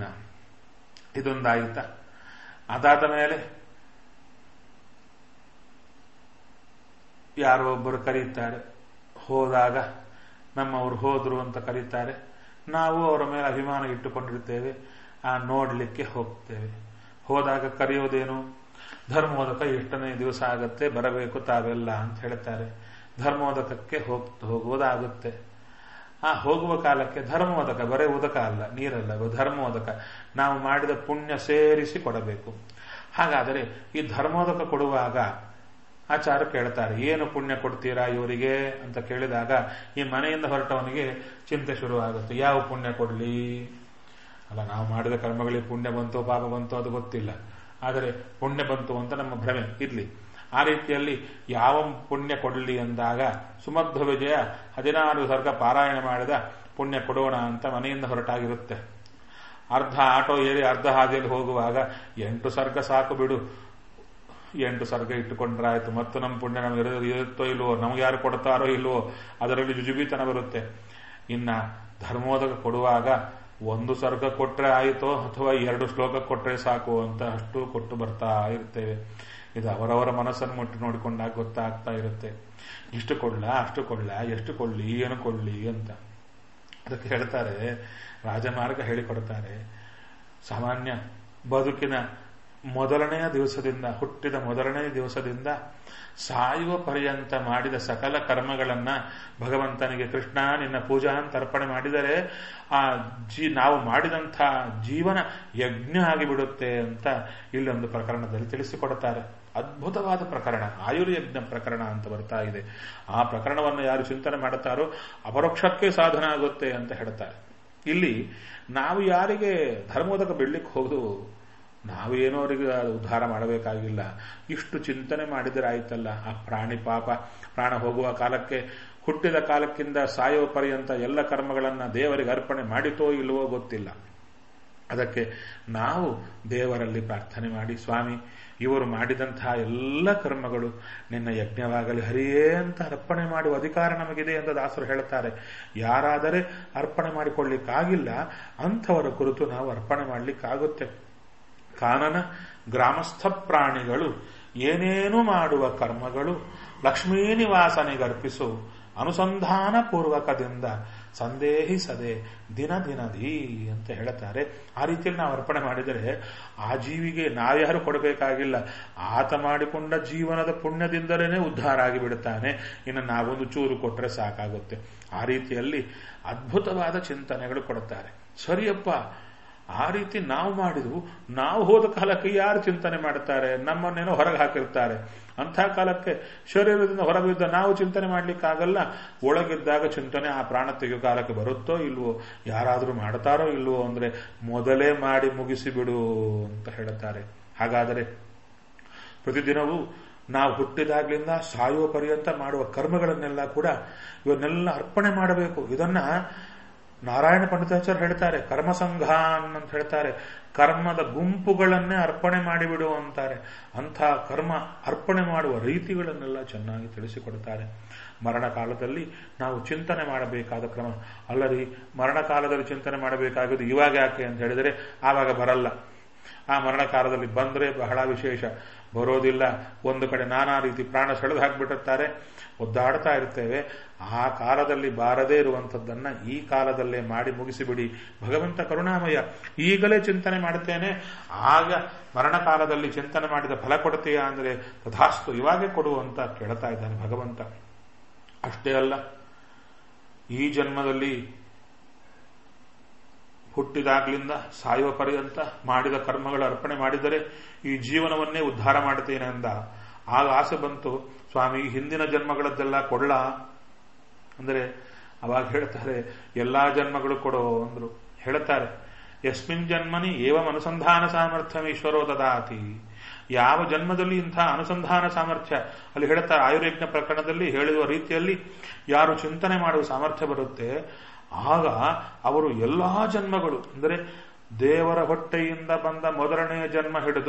ಇದೊಂದಾಯಿತ. ಅದಾದ ಮೇಲೆ ಯಾರೋ ಒಬ್ಬರು ಕರೀತಾರೆ, ಹೋದಾಗ ನಮ್ಮವರು ಹೋದ್ರು ಅಂತ ಕರೀತಾರೆ. ನಾವು ಅವರ ಮೇಲೆ ಅಭಿಮಾನ ಇಟ್ಟುಕೊಂಡಿರ್ತೇವೆ, ಆ ನೋಡ್ಲಿಕ್ಕೆ ಹೋಗ್ತೇವೆ. ಹೋದಾಗ ಕರೆಯೋದೇನು, ಧರ್ಮೋದಕ ಎಷ್ಟನೇ ದಿವಸ ಆಗತ್ತೆ ಬರಬೇಕು ತಾವೆಲ್ಲ ಅಂತ ಹೇಳ್ತಾರೆ. ಧರ್ಮೋದಕಕ್ಕೆ ಹೋಗ್ ಹೋಗುವುದಾಗುತ್ತೆ. ಆ ಹೋಗುವ ಕಾಲಕ್ಕೆ ಧರ್ಮೋದಕ ಬರೇ ಉದಕ ಅಲ್ಲ, ನೀರಲ್ಲ, ಧರ್ಮೋದಕ ನಾವು ಮಾಡಿದ ಪುಣ್ಯ ಸೇರಿಸಿ ಕೊಡಬೇಕು. ಹಾಗಾದರೆ ಈ ಧರ್ಮೋದಕ ಕೊಡುವಾಗ ಆಚಾರ ಕೇಳ್ತಾರೆ, ಏನು ಪುಣ್ಯ ಕೊಡ್ತೀರಾ ಇವರಿಗೆ ಅಂತ ಕೇಳಿದಾಗ ಈ ಮನೆಯಿಂದ ಹೊರಟವನಿಗೆ ಚಿಂತೆ ಶುರುವಾಗುತ್ತೆ. ಯಾವ ಪುಣ್ಯ ಕೊಡ್ಲಿ? ಅಲ್ಲ, ನಾವು ಮಾಡಿದ ಕರ್ಮಗಳಿಗೆ ಪುಣ್ಯ ಬಂತು ಪಾಪ ಬಂತು ಅದು ಗೊತ್ತಿಲ್ಲ, ಆದರೆ ಪುಣ್ಯ ಬಂತು ಅಂತ ನಮ್ಮ ಭ್ರಮೆ ಇರ್ಲಿ. ಆ ರೀತಿಯಲ್ಲಿ ಯಾವ ಪುಣ್ಯ ಕೊಡಲಿ ಅಂದಾಗ ಸುಮಧ್ವ ವಿಜಯ ಹದಿನಾರು ಸರ್ಗ ಪಾರಾಯಣ ಮಾಡಿದ ಪುಣ್ಯ ಕೊಡೋಣ ಅಂತ ಮನೆಯಿಂದ ಹೊರಟಾಗಿರುತ್ತೆ. ಅರ್ಧ ಆಟೋ ಏರಿ ಅರ್ಧ ಹಾದಿಯಲ್ಲಿ ಹೋಗುವಾಗ ಎಂಟು ಸರ್ಗ ಸಾಕು ಬಿಡು, ಎಂಟು ಸರ್ಗ ಇಟ್ಟುಕೊಂಡ್ರಾಯ್ತು, ಮತ್ತು ನಮ್ಮ ಪುಣ್ಯ ನಮ್ಗೆ ಇರುತ್ತೋ ಇಲ್ವೋ, ನಮ್ಗೆ ಯಾರು ಕೊಡ್ತಾರೋ ಇಲ್ವೋ, ಅದರಲ್ಲಿ ಜುಜುಬಿತನ ಬರುತ್ತೆ. ಇನ್ನ ಧರ್ಮೋದಕ ಕೊಡುವಾಗ ಒಂದು ಸರ್ಗ ಕೊಟ್ರೆ ಆಯಿತೋ ಅಥವಾ ಎರಡು ಶ್ಲೋಕ ಕೊಟ್ರೆ ಸಾಕು ಅಂತ ಅಷ್ಟು ಕೊಟ್ಟು ಬರ್ತಾ ಇರ್ತೇವೆ. ಇದು ಅವರವರ ಮನಸ್ಸನ್ನು ಮುಟ್ಟಿ ನೋಡಿಕೊಂಡಾಗ ಗೊತ್ತಾಗ್ತಾ ಇರುತ್ತೆ. ಇಷ್ಟು ಕೊಡ್ಲ, ಅಷ್ಟು ಕೊಡ್ಲ, ಎಷ್ಟು ಕೊಡ್ಲಿ, ಏನು ಕೊಡ್ಲಿ ಅಂತ. ಅದಕ್ಕೆ ಹೇಳ್ತಾರೆ, ರಾಜಮಾರ್ಗ ಹೇಳಿಕೊಡ್ತಾರೆ. ಸಾಮಾನ್ಯ ಬದುಕಿನ ಮೊದಲನೆಯ ದಿವಸದಿಂದ, ಹುಟ್ಟಿದ ಮೊದಲನೆಯ ದಿವಸದಿಂದ ಸಾಯುವ ಪರ್ಯಂತ ಮಾಡಿದ ಸಕಲ ಕರ್ಮಗಳನ್ನ ಭಗವಂತನಿಗೆ ಕೃಷ್ಣ ನಿನ್ನ ಪೂಜಾ ಅಂತ ಅರ್ಪಣೆ ಮಾಡಿದರೆ ಆ ಜೀ ನಾವು ಮಾಡಿದಂಥ ಜೀವನ ಯಜ್ಞ ಆಗಿಬಿಡುತ್ತೆ ಅಂತ ಇಲ್ಲೊಂದು ಪ್ರಕರಣದಲ್ಲಿ ತಿಳಿಸಿಕೊಡುತ್ತಾರೆ. ಅದ್ಭುತವಾದ ಪ್ರಕರಣ, ಆಯುರ್ಯಜ್ಞ ಪ್ರಕರಣ ಅಂತ ಬರ್ತಾ ಇದೆ. ಆ ಪ್ರಕರಣವನ್ನು ಯಾರು ಚಿಂತನೆ ಮಾಡುತ್ತಾರೋ ಅಪರೋಕ್ಷಕ್ಕೆ ಸಾಧನ ಆಗುತ್ತೆ ಅಂತ ಹೇಳ್ತಾರೆ. ಇಲ್ಲಿ ನಾವು ಯಾರಿಗೆ ಧರ್ಮೋದಕ ಬಿಡ್ಲಿಕ್ಕೆ ಹೋಗುದು, ನಾವೇನೋ ಅವರಿಗೆ ಉದ್ಧಾರ ಮಾಡಬೇಕಾಗಿಲ್ಲ. ಇಷ್ಟು ಚಿಂತನೆ ಮಾಡಿದರೆ ಆಯ್ತಲ್ಲ. ಆ ಪ್ರಾಣಿ ಪಾಪ ಪ್ರಾಣ ಹೋಗುವ ಕಾಲಕ್ಕೆ, ಹುಟ್ಟಿದ ಕಾಲಕ್ಕಿಂತ ಸಾಯೋ ಪರ್ಯಂತ ಎಲ್ಲ ಕರ್ಮಗಳನ್ನ ದೇವರಿಗೆ ಅರ್ಪಣೆ ಮಾಡಿತೋ ಇಲ್ಲವೋ ಗೊತ್ತಿಲ್ಲ. ಅದಕ್ಕೆ ನಾವು ದೇವರಲ್ಲಿ ಪ್ರಾರ್ಥನೆ ಮಾಡಿ, ಸ್ವಾಮಿ ಇವರು ಮಾಡಿದಂತಹ ಎಲ್ಲ ಕರ್ಮಗಳು ನಿನ್ನ ಯಜ್ಞವಾಗಲಿ ಹರಿಯೇ ಅಂತ ಅರ್ಪಣೆ ಮಾಡುವ ಅಧಿಕಾರ ನಮಗಿದೆ ಅಂತ ದಾಸರು ಹೇಳುತ್ತಾರೆ. ಯಾರಾದರೆ ಅರ್ಪಣೆ ಮಾಡಿಕೊಳ್ಳಿಕ್ಕಾಗಿಲ್ಲ ಅಂಥವರ ಕುರಿತು ನಾವು ಅರ್ಪಣೆ ಮಾಡಲಿಕ್ಕಾಗುತ್ತೆ. ಕಾನನ ಗ್ರಾಮಸ್ಥ ಪ್ರಾಣಿಗಳು ಏನೇನು ಮಾಡುವ ಕರ್ಮಗಳು ಲಕ್ಷ್ಮೀ ನಿವಾಸನಿಗರ್ಪಿಸು ಅನುಸಂಧಾನ ಪೂರ್ವಕದಿಂದ ಸಂದೇಹಿಸದೆ ದಿನ ದಿನದಿ ಅಂತ ಹೇಳುತ್ತಾರೆ. ಆ ರೀತಿಯಲ್ಲಿ ನಾವು ಅರ್ಪಣೆ ಮಾಡಿದರೆ ಆ ಜೀವಿಗೆ ನಾವ್ಯಾರು ಕೊಡಬೇಕಾಗಿಲ್ಲ. ಆತ ಮಾಡಿಕೊಂಡ ಜೀವನದ ಪುಣ್ಯದಿಂದಲೇ ಉದ್ಧಾರ ಆಗಿಬಿಡುತ್ತಾನೆ. ಇನ್ನು ನಾವೊಂದು ಚೂರು ಕೊಟ್ಟರೆ ಸಾಕಾಗುತ್ತೆ. ಆ ರೀತಿಯಲ್ಲಿ ಅದ್ಭುತವಾದ ಚಿಂತನೆಗಳು ಕೊಡುತ್ತಾರೆ. ಸರಿಯಪ್ಪ, ಆ ರೀತಿ ನಾವು ಮಾಡಿದ್ವು, ನಾವು ಹೋದ ಕಾಲಕ್ಕೆ ಯಾರು ಚಿಂತನೆ ಮಾಡುತ್ತಾರೆ? ನಮ್ಮನ್ನೇನೋ ಹೊರಗೆ ಹಾಕಿರ್ತಾರೆ. ಅಂಥ ಕಾಲಕ್ಕೆ ಶರೀರದಿಂದ ಹೊರಗಿದ್ದ ನಾವು ಚಿಂತನೆ ಮಾಡ್ಲಿಕ್ಕಾಗಲ್ಲ. ಒಳಗಿದ್ದಾಗ ಚಿಂತನೆ ಆ ಪ್ರಾಣ ತೆಗೆಯೋ ಕಾಲಕ್ಕೆ ಬರುತ್ತೋ ಇಲ್ವೋ, ಯಾರಾದರೂ ಮಾಡ್ತಾರೋ ಇಲ್ವೋ ಅಂದ್ರೆ ಮೊದಲೇ ಮಾಡಿ ಮುಗಿಸಿಬಿಡು ಅಂತ ಹೇಳುತ್ತಾರೆ. ಹಾಗಾದರೆ ಪ್ರತಿದಿನವೂ ನಾವು ಹುಟ್ಟಿದಾಗ್ಲಿಂದ ಸಾಯುವ ಪರ್ಯಂತ ಮಾಡುವ ಕರ್ಮಗಳನ್ನೆಲ್ಲ ಕೂಡ ಇವನ್ನೆಲ್ಲ ಅರ್ಪಣೆ ಮಾಡಬೇಕು. ಇದನ್ನ ನಾರಾಯಣ ಪಂಡಿತಾಚಾರ್ಯ ಹೇಳ್ತಾರೆ, ಕರ್ಮಸಂಘಾನ್ ಅಂತ ಹೇಳ್ತಾರೆ. ಕರ್ಮದ ಗುಂಪುಗಳನ್ನೇ ಅರ್ಪಣೆ ಮಾಡಿಬಿಡು ಅಂತಾರೆ. ಅಂಥ ಕರ್ಮ ಅರ್ಪಣೆ ಮಾಡುವ ರೀತಿಗಳನ್ನೆಲ್ಲ ಚೆನ್ನಾಗಿ ತಿಳಿಸಿಕೊಡುತ್ತಾರೆ. ಮರಣ ಕಾಲದಲ್ಲಿ ನಾವು ಚಿಂತನೆ ಮಾಡಬೇಕಾದ ಕ್ರಮ ಅಲ್ಲರಿ. ಮರಣ ಕಾಲದಲ್ಲಿ ಚಿಂತನೆ ಮಾಡಬೇಕಾಗೋದು ಇವಾಗ ಯಾಕೆ ಅಂತ ಹೇಳಿದರೆ ಆವಾಗ ಬರಲ್ಲ. ಆ ಮರಣ ಕಾಲದಲ್ಲಿ ಬಂದರೆ ಬಹಳ ವಿಶೇಷ, ಬರೋದಿಲ್ಲ. ಒಂದು ಕಡೆ ನಾನಾ ರೀತಿ ಪ್ರಾಣ ಸೆಳೆದು ಹಾಕಿಬಿಟ್ಟಿರ್ತಾರೆ, ಒದ್ದಾಡ್ತಾ ಇರ್ತೇವೆ. ಆ ಕಾಲದಲ್ಲಿ ಬಾರದೇ ಇರುವಂಥದ್ದನ್ನ ಈ ಕಾಲದಲ್ಲೇ ಮಾಡಿ ಮುಗಿಸಿಬಿಡಿ. ಭಗವಂತ ಕರುಣಾಮಯ. ಈಗಲೇ ಚಿಂತನೆ ಮಾಡುತ್ತೇನೆ, ಆಗ ಮರಣ ಕಾಲದಲ್ಲಿ ಚಿಂತನೆ ಮಾಡಿದ ಫಲ ಕೊಡ್ತೀಯಾ ಅಂದ್ರೆ ತಥಾಸ್ತು, ಇವಾಗೇ ಕೊಡು ಅಂತ ಕೇಳ್ತಾ ಇದ್ದಾನೆ ಭಗವಂತ. ಅಷ್ಟೇ ಅಲ್ಲ, ಈ ಜನ್ಮದಲ್ಲಿ ಹುಟ್ಟಿದಾಗ್ಲಿಂದ ಸಾಯುವ ಪರ್ಯಂತ ಮಾಡಿದ ಕರ್ಮಗಳ ಅರ್ಪಣೆ ಮಾಡಿದರೆ ಈ ಜೀವನವನ್ನೇ ಉದ್ಧಾರ ಮಾಡುತ್ತೇನೆ ಅಂದ. ಆಗ ಆಸೆ ಬಂತು, ಸ್ವಾಮಿ ಹಿಂದಿನ ಜನ್ಮಗಳದ್ದೆಲ್ಲ ಕೊಡ್ಲ ಅಂದ್ರೆ ಅವಾಗ ಹೇಳ್ತಾರೆ, ಎಲ್ಲಾ ಜನ್ಮಗಳು ಕೊಡೋ ಅಂದ್ರು. ಹೇಳ್ತಾರೆ, ಯಸ್ಮಿನ್ ಜನ್ಮನಿ ಏವಂ ಅನುಸಂಧಾನ ಸಾಮರ್ಥ್ಯಂ ಈಶ್ವರೋ ದದಾತಿ. ಯಾವ ಜನ್ಮದಲ್ಲಿ ಇಂಥ ಅನುಸಂಧಾನ ಸಾಮರ್ಥ್ಯ, ಅಲ್ಲಿ ಹೇಳ್ತಾರೆ ಆಯುರ್ಯಜ್ಞ ಪ್ರಕರಣದಲ್ಲಿ ಹೇಳಿರುವ ರೀತಿಯಲ್ಲಿ ಯಾರು ಚಿಂತನೆ ಮಾಡುವ ಸಾಮರ್ಥ್ಯ ಬರುತ್ತೆ, ಆಗ ಅವರು ಎಲ್ಲಾ ಜನ್ಮಗಳು ಅಂದರೆ ದೇವರ ಹೊಟ್ಟೆಯಿಂದ ಬಂದ ಮೊದಲನೆಯ ಜನ್ಮ ಹಿಡಿದು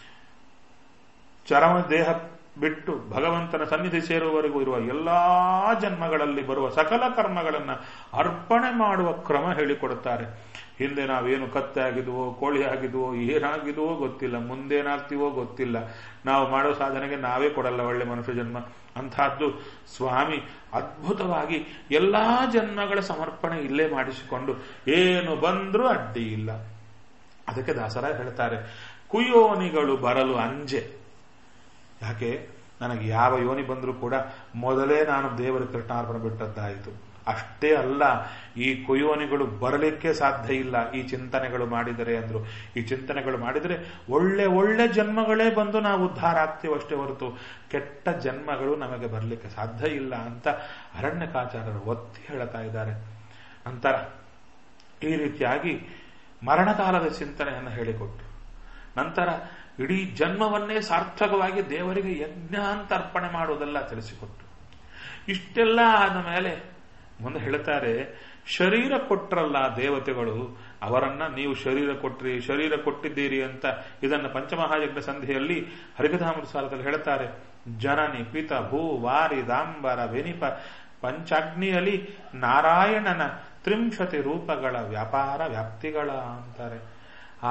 ಚರಮ ದೇಹ ಬಿಟ್ಟು ಭಗವಂತನ ಸನ್ನಿಧಿ ಸೇರುವವರೆಗೂ ಇರುವ ಎಲ್ಲಾ ಜನ್ಮಗಳಲ್ಲಿ ಬರುವ ಸಕಲ ಕರ್ಮಗಳನ್ನ ಅರ್ಪಣೆ ಮಾಡುವ ಕ್ರಮ ಹೇಳಿಕೊಡುತ್ತಾರೆ. ಹಿಂದೆ ನಾವೇನು ಕತ್ತೆ ಆಗಿದ್ವೋ, ಕೋಳಿ ಆಗಿದ್ವೋ, ಏನಾಗಿದ್ವೋ ಗೊತ್ತಿಲ್ಲ, ಮುಂದೇನಾಗ್ತೀವೋ ಗೊತ್ತಿಲ್ಲ. ನಾವು ಮಾಡೋ ಸಾಧನೆಗೆ ನಾವೇ ಕೊಡಲ್ಲ ಒಳ್ಳೆ ಮನುಷ್ಯ ಜನ್ಮ. ಅಂಥದ್ದು ಸ್ವಾಮಿ ಅದ್ಭುತವಾಗಿ ಎಲ್ಲಾ ಜನ್ಮಗಳ ಸಮರ್ಪಣೆ ಇಲ್ಲೇ ಮಾಡಿಸಿಕೊಂಡು ಏನು ಬಂದ್ರೂ ಅಡ್ಡಿ ಇಲ್ಲ. ಅದಕ್ಕೆ ದಾಸರ ಹೇಳ್ತಾರೆ, ಕುಯೋನಿಗಳು ಬರಲು ಅಂಜೆ. ಯಾಕೆ? ನನಗೆ ಯಾವ ಯೋನಿ ಬಂದರೂ ಕೂಡ ಮೊದಲೇ ನಾನು ದೇವರ ಕೃಷ್ಣಾರ್ಪಣೆ ಬಿಟ್ಟದ್ದಾಯಿತು. ಅಷ್ಟೇ ಅಲ್ಲ, ಈ ಕುಯೋನಿಗಳು ಬರಲಿಕ್ಕೆ ಸಾಧ್ಯ ಇಲ್ಲ ಈ ಚಿಂತನೆಗಳು ಮಾಡಿದರೆ ಅಂದ್ರು. ಈ ಚಿಂತನೆಗಳು ಮಾಡಿದರೆ ಒಳ್ಳೆ ಒಳ್ಳೆ ಜನ್ಮಗಳೇ ಬಂದು ನಾವು ಉದ್ಧಾರ ಆಗ್ತೀವಿ ಅಷ್ಟೇ ಹೊರತು ಕೆಟ್ಟ ಜನ್ಮಗಳು ನಮಗೆ ಬರಲಿಕ್ಕೆ ಸಾಧ್ಯ ಇಲ್ಲ ಅಂತ ಅರಣ್ಯಕಾಚಾರ್ಯರು ಒತ್ತಿ ಹೇಳ್ತಾ ಇದ್ದಾರೆ. ನಂತರ ಈ ರೀತಿಯಾಗಿ ಮರಣಕಾಲದ ಚಿಂತನೆಯನ್ನು ಹೇಳಿಕೊಟ್ಟು, ನಂತರ ಇಡೀ ಜನ್ಮವನ್ನೇ ಸಾರ್ಥಕವಾಗಿ ದೇವರಿಗೆ ಯಜ್ಞ ಅಂತ ಅರ್ಪಣೆ ಮಾಡುವುದೆಲ್ಲ ತಿಳಿಸಿಕೊಟ್ಟು ಇಷ್ಟೆಲ್ಲ ಆದ ಮೇಲೆ ಮುಂದೆ ಹೇಳ್ತಾರೆ, ಶರೀರ ಕೊಟ್ರಲ್ಲ ದೇವತೆಗಳು, ಅವರನ್ನ ನೀವು ಶರೀರ ಕೊಟ್ರಿ ಶರೀರ ಕೊಟ್ಟಿದ್ದೀರಿ ಅಂತ ಇದನ್ನು ಪಂಚಮಹಾಯಜ್ಞ ಸಂಧಿಯಲ್ಲಿ ಹರಿಕಥಾಮೃತ ಸಾಲದಲ್ಲಿ ಹೇಳ್ತಾರೆ. ಜನನಿ ಪಿತ ಭೂ ವಾರಿ ದಾಂಬರ ವೆನಿಪ ಪಂಚಾಗ್ನಿಯಲ್ಲಿ ನಾರಾಯಣನ ತ್ರಿಂಶತಿ ರೂಪಗಳ ವ್ಯಾಪಾರ ವ್ಯಾಪ್ತಿಗಳ ಅಂತಾರೆ. ಆ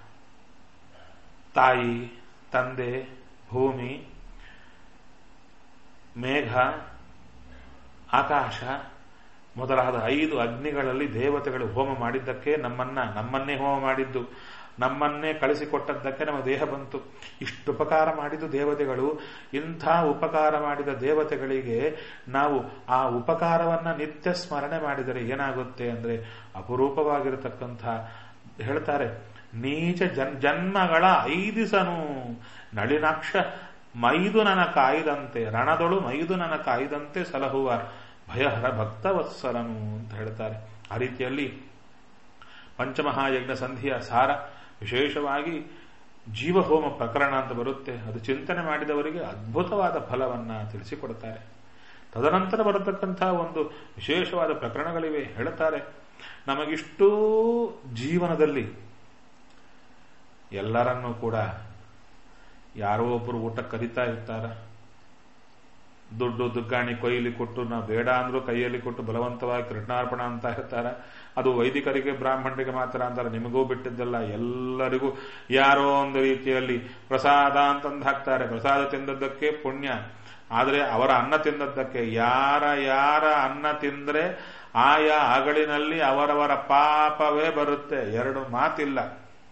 ತಾಯಿ, ತಂದೆ, ಭೂಮಿ, ಮೇಘ, ಆಕಾಶ ಮೊದಲಾದ ಐದು ಅಗ್ನಿಗಳಲ್ಲಿ ದೇವತೆಗಳು ಹೋಮ ಮಾಡಿದ್ದಕ್ಕೆ ನಮ್ಮನ್ನ ನಮ್ಮನ್ನೇ ಹೋಮ ಮಾಡಿದ್ದು, ನಮ್ಮನ್ನೇ ಕಳಿಸಿಕೊಟ್ಟದ್ದಕ್ಕೆ ನಮ್ಮ ದೇಹ ಬಂತು. ಇಷ್ಟು ಉಪಕಾರ ಮಾಡಿದ್ದು ದೇವತೆಗಳು. ಇಂಥ ಉಪಕಾರ ಮಾಡಿದ ದೇವತೆಗಳಿಗೆ ನಾವು ಆ ಉಪಕಾರವನ್ನ ನಿತ್ಯ ಸ್ಮರಣೆ ಮಾಡಿದರೆ ಏನಾಗುತ್ತೆ ಅಂದ್ರೆ ಅಪರೂಪವಾಗಿರತಕ್ಕಂಥ ಹೇಳ್ತಾರೆ, ನೀಚ ಜನ್ ಜನ್ಮಗಳ ಐದಿಸನು ನಳಿನಾಕ್ಷ ಮೈದು ನನ್ನ ಕಾಯ್ದಂತೆ ರಣದೊಳು ಮೈದು ನನ್ನ ಕಾಯ್ದಂತೆ ಸಲಹುವ ಭಯಹರ ಭಕ್ತವತ್ಸಲನು ಅಂತ ಹೇಳ್ತಾರೆ. ಆ ರೀತಿಯಲ್ಲಿ ಪಂಚಮಹಾಯಜ್ಞ ಸಂಧಿಯ ಸಾರ ವಿಶೇಷವಾಗಿ ಜೀವಹೋಮ ಪ್ರಕರಣ ಅಂತ ಬರುತ್ತೆ. ಅದು ಚಿಂತನೆ ಮಾಡಿದವರಿಗೆ ಅದ್ಭುತವಾದ ಫಲವನ್ನ ತಿಳಿಸಿಕೊಡುತ್ತಾರೆ. ತದನಂತರ ಬರತಕ್ಕಂತಹ ಒಂದು ವಿಶೇಷವಾದ ಪ್ರಕರಣಗಳಿವೆ. ಹೇಳುತ್ತಾರೆ, ನಮಗಿಷ್ಟೂ ಜೀವನದಲ್ಲಿ ಎಲ್ಲರನ್ನೂ ಕೂಡ ಯಾರೋ ಒಬ್ಬರು ಊಟ ಕರೀತಾ ಇರ್ತಾರ, ದುಡ್ಡು ದುಗ್ಗಾಣಿ ಕೊಯ್ಲಿ ಕೊಟ್ಟು ನಾವು ಬೇಡ ಅಂದ್ರೂ ಕೈಯಲ್ಲಿ ಕೊಟ್ಟು ಬಲವಂತವಾಗಿ ಕೃಷ್ಣಾರ್ಪಣ ಅಂತ ಇರ್ತಾರ. ಅದು ವೈದಿಕರಿಗೆ ಬ್ರಾಹ್ಮಣರಿಗೆ ಮಾತ್ರ ಅಂತಾರೆ, ನಿಮಗೂ ಬಿಟ್ಟಿದ್ದಲ್ಲ, ಎಲ್ಲರಿಗೂ ಯಾರೋ ಒಂದು ರೀತಿಯಲ್ಲಿ ಪ್ರಸಾದ ಅಂತಂದು ಹಾಕ್ತಾರೆ. ಪ್ರಸಾದ ತಿಂದದ್ದಕ್ಕೆ ಪುಣ್ಯ, ಆದರೆ ಅವರ ಅನ್ನ ತಿಂದದ್ದಕ್ಕೆ ಯಾರ ಯಾರ ಅನ್ನ ತಿಂದ್ರೆ ಆಯಾ ಅಗಳಿನಲ್ಲಿ ಅವರವರ ಪಾಪವೇ ಬರುತ್ತೆ, ಎರಡು ಮಾತಿಲ್ಲ.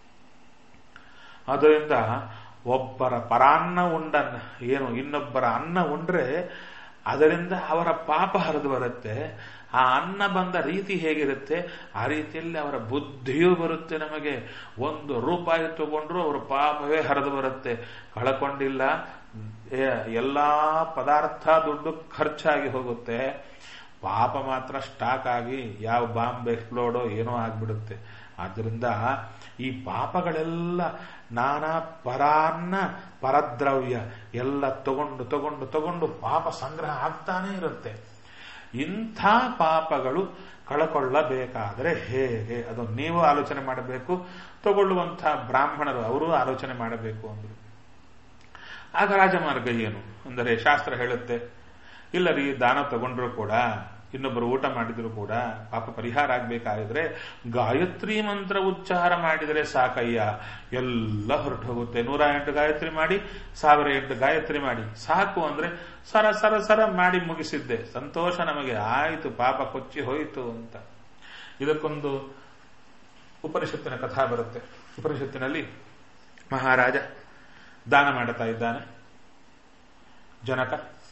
ಅದರಿಂದ ಒಬ್ಬರ ಪರಾನ್ನ ಉಂಡನ್ನ ಏನು ಇನ್ನೊಬ್ಬರ ಅನ್ನ ಉಂಡ್ರೆ ಅದರಿಂದ ಅವರ ಪಾಪ ಹರಿದು ಬರುತ್ತೆ. ಆ ಅನ್ನ ಬಂದ ರೀತಿ ಹೇಗಿರುತ್ತೆ ಆ ರೀತಿಯಲ್ಲಿ ಅವರ ಬುದ್ಧಿಯೂ ಬರುತ್ತೆ. ನಮಗೆ ಒಂದು ರೂಪಾಯಿ ತಗೊಂಡ್ರು ಅವರ ಪಾಪವೇ ಹರಿದು ಬರುತ್ತೆ. ಕಳ್ಕೊಂಡಿಲ್ಲ, ಎಲ್ಲಾ ಪದಾರ್ಥ ದುಡ್ಡು ಖರ್ಚಾಗಿ ಹೋಗುತ್ತೆ, ಪಾಪ ಮಾತ್ರ ಸ್ಟಾಕ್ ಆಗಿ ಯಾವ ಬಾಂಬ್ ಎಕ್ಸ್ಪ್ಲೋಡೋ ಏನೋ ಆಗ್ಬಿಡುತ್ತೆ. ಆದ್ದರಿಂದ ಈ ಪಾಪಗಳೆಲ್ಲ ನಾನಾ ಪರಾನ್ನ ಪರದ್ರವ್ಯ ಎಲ್ಲ ತಗೊಂಡು ತಗೊಂಡು ತಗೊಂಡು ಪಾಪ ಸಂಗ್ರಹ ಆಗ್ತಾನೆ ಇರುತ್ತೆ. ಇಂಥ ಪಾಪಗಳು ಕಳಕೊಳ್ಳಬೇಕಾದರೆ ಹೇಗೆ, ಅದು ನೀವು ಆಲೋಚನೆ ಮಾಡಬೇಕು, ತಗೊಳ್ಳುವಂಥ ಬ್ರಾಹ್ಮಣರು ಅವರು ಆಲೋಚನೆ ಮಾಡಬೇಕು ಅಂದ್ರು. ಆಗ ರಾಜಮಾರ್ಗ ಏನು ಅಂದರೆ ಶಾಸ್ತ್ರ ಹೇಳುತ್ತೆ, ಇಲ್ಲ ರೀ, ದಾನ ತಗೊಂಡ್ರು ಕೂಡ ಇನ್ನೊಬ್ಬರು ಊಟ ಮಾಡಿದ್ರು ಕೂಡ ಪಾಪ ಪರಿಹಾರ ಆಗ್ಬೇಕಾದ್ರೆ ಗಾಯತ್ರಿ ಮಂತ್ರ ಉಚ್ಚಾರ ಮಾಡಿದರೆ ಸಾಕಯ್ಯ, ಎಲ್ಲ ಹೊರಟು ಹೋಗುತ್ತೆ. ನೂರ ಎಂಟು ಗಾಯತ್ರಿ ಮಾಡಿ, ಸಾವಿರ ಎಂಟು ಗಾಯತ್ರಿ ಮಾಡಿ ಸಾಕು ಅಂದ್ರೆ ಸರ ಸರ ಸರ ಮಾಡಿ ಮುಗಿಸಿದ್ದೆ, ಸಂತೋಷ ನಮಗೆ ಆಯಿತು, ಪಾಪ ಕೊಚ್ಚಿ ಹೋಯಿತು ಅಂತ. ಇದಕ್ಕೊಂದು ಉಪನಿಷತ್ತಿನ ಕಥಾ ಬರುತ್ತೆ. ಉಪನಿಷತ್ತಿನಲ್ಲಿ ಮಹಾರಾಜ ದಾನ ಮಾಡುತ್ತಾ ಇದ್ದಾನೆ. ಜನಕ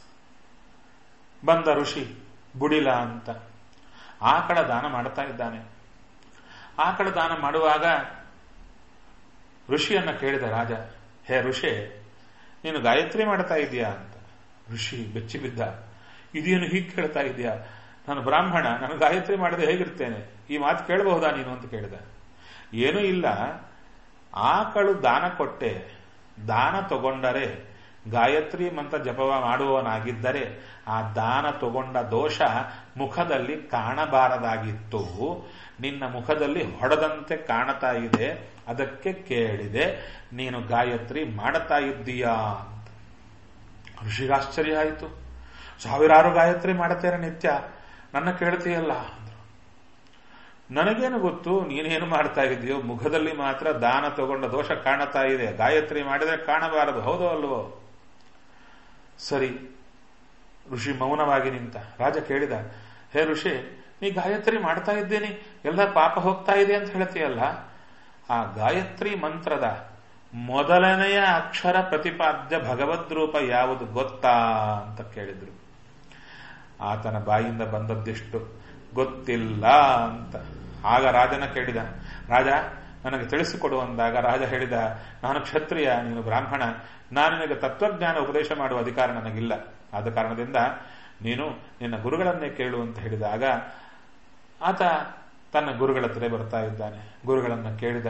ಬಂದ ಋಷಿ ಬುಡಿಲ ಅಂತ ಆಕಳ ದಾನ ಮಾಡುತ್ತಾ ಇದ್ದಾನೆ. ಆಕಳ ದಾನ ಮಾಡುವಾಗ ಋಷಿಯನ್ನ ಕೇಳಿದ ರಾಜ, ಹೇ ಋಷಿ, ನೀನು ಗಾಯತ್ರಿ ಮಾಡ್ತಾ ಇದೀಯಾ ಅಂತ. ಋಷಿ ಬೆಚ್ಚಿ ಬಿದ್ದ, ಇದೇನು ಹೀಗೆ ಕೇಳ್ತಾ ಇದೆಯಾ, ನಾನು ಬ್ರಾಹ್ಮಣ, ನಾನು ಗಾಯತ್ರಿ ಮಾಡದೆ ಹೇಗಿರ್ತೇನೆ, ಈ ಮಾತು ಕೇಳಬಹುದಾ ನೀನು ಅಂತ ಕೇಳಿದ. ಏನೂ ಇಲ್ಲ, ಆಕಳು ದಾನ ಕೊಟ್ಟೆ, ದಾನ ತಗೊಂಡರೆ ಗಾಯತ್ರಿ ಮಂತ್ರ ಜಪವ ಮಾಡುವವನಾಗಿದ್ದರೆ ಆ ದಾನ ತಗೊಂಡ ದೋಷ ಮುಖದಲ್ಲಿ ಕಾಣಬಾರದಾಗಿತ್ತು, ನಿನ್ನ ಮುಖದಲ್ಲಿ ಹೊಡೆದಂತೆ ಕಾಣತಾ ಇದೆ, ಅದಕ್ಕೆ ಕೇಳಿದೆ, ನೀನು ಗಾಯತ್ರಿ ಮಾಡುತ್ತಾ ಇದ್ದೀಯಾ ಅಂತ. ಋಷಿಗಾಶ್ಚರ್ಯ ಆಯಿತು. ಸಾವಿರಾರು ಗಾಯತ್ರಿ ಮಾಡುತ್ತೇನೆ ನಿತ್ಯ, ನನ್ನ ಕೇಳ್ತೀಯಲ್ಲ ಅಂದ್ರು. ನನಗೇನು ಗೊತ್ತು ನೀನೇನು ಮಾಡ್ತಾ ಇದೆಯೋ, ಮುಖದಲ್ಲಿ ಮಾತ್ರ ದಾನ ತಗೊಂಡ ದೋಷ ಕಾಣತಾ ಇದೆ, ಗಾಯತ್ರಿ ಮಾಡಿದ್ರೆ ಕಾಣಬಾರದು, ಹೌದೋ ಅಲ್ವೋ? ಸರಿ. ಋಷಿ ಮೌನವಾಗಿ ನಿಂತ. ರಾಜ ಕೇಳಿದ, ಹೇ ಋಷಿ, ನೀ ಗಾಯತ್ರಿ ಮಾಡ್ತಾ ಇದ್ದೇನೆ, ಎಲ್ಲ ಪಾಪ ಹೋಗ್ತಾ ಇದೆ ಅಂತ ಹೇಳ್ತೀಯಲ್ಲ, ಆ ಗಾಯತ್ರಿ ಮಂತ್ರದ ಮೊದಲನೆಯ ಅಕ್ಷರ ಪ್ರತಿಪಾದ್ಯ ಭಗವದ್ರೂಪ ಯಾವುದು ಗೊತ್ತಾ ಅಂತ ಕೇಳಿದ್ರು. ಆತನ ಬಾಯಿಂದ ಬಂದದ್ದಿಷ್ಟು, ಗೊತ್ತಿಲ್ಲ ಅಂತ. ಆಗ ರಾಜನ ಕೇಳಿದ, ರಾಜ ನನಗೆ ತಿಳಿಸಿಕೊಡು ಅಂದಾಗ ರಾಜ ಹೇಳಿದ, ನಾನು ಕ್ಷತ್ರಿಯ, ನೀನು ಬ್ರಾಹ್ಮಣ, ನಾನು ನಿನಗೆ ತತ್ವಜ್ಞಾನ ಉಪದೇಶ ಮಾಡುವ ಅಧಿಕಾರ ನನಗಿಲ್ಲ, ಆದ ಕಾರಣದಿಂದ ನೀನು ನಿನ್ನ ಗುರುಗಳನ್ನೇ ಕೇಳು ಅಂತ ಹೇಳಿದಾಗ ಆತ ತನ್ನ ಗುರುಗಳ ಹತ್ರ ಬರ್ತಾ ಇದ್ದಾನೆ. ಗುರುಗಳನ್ನ ಕೇಳಿದ,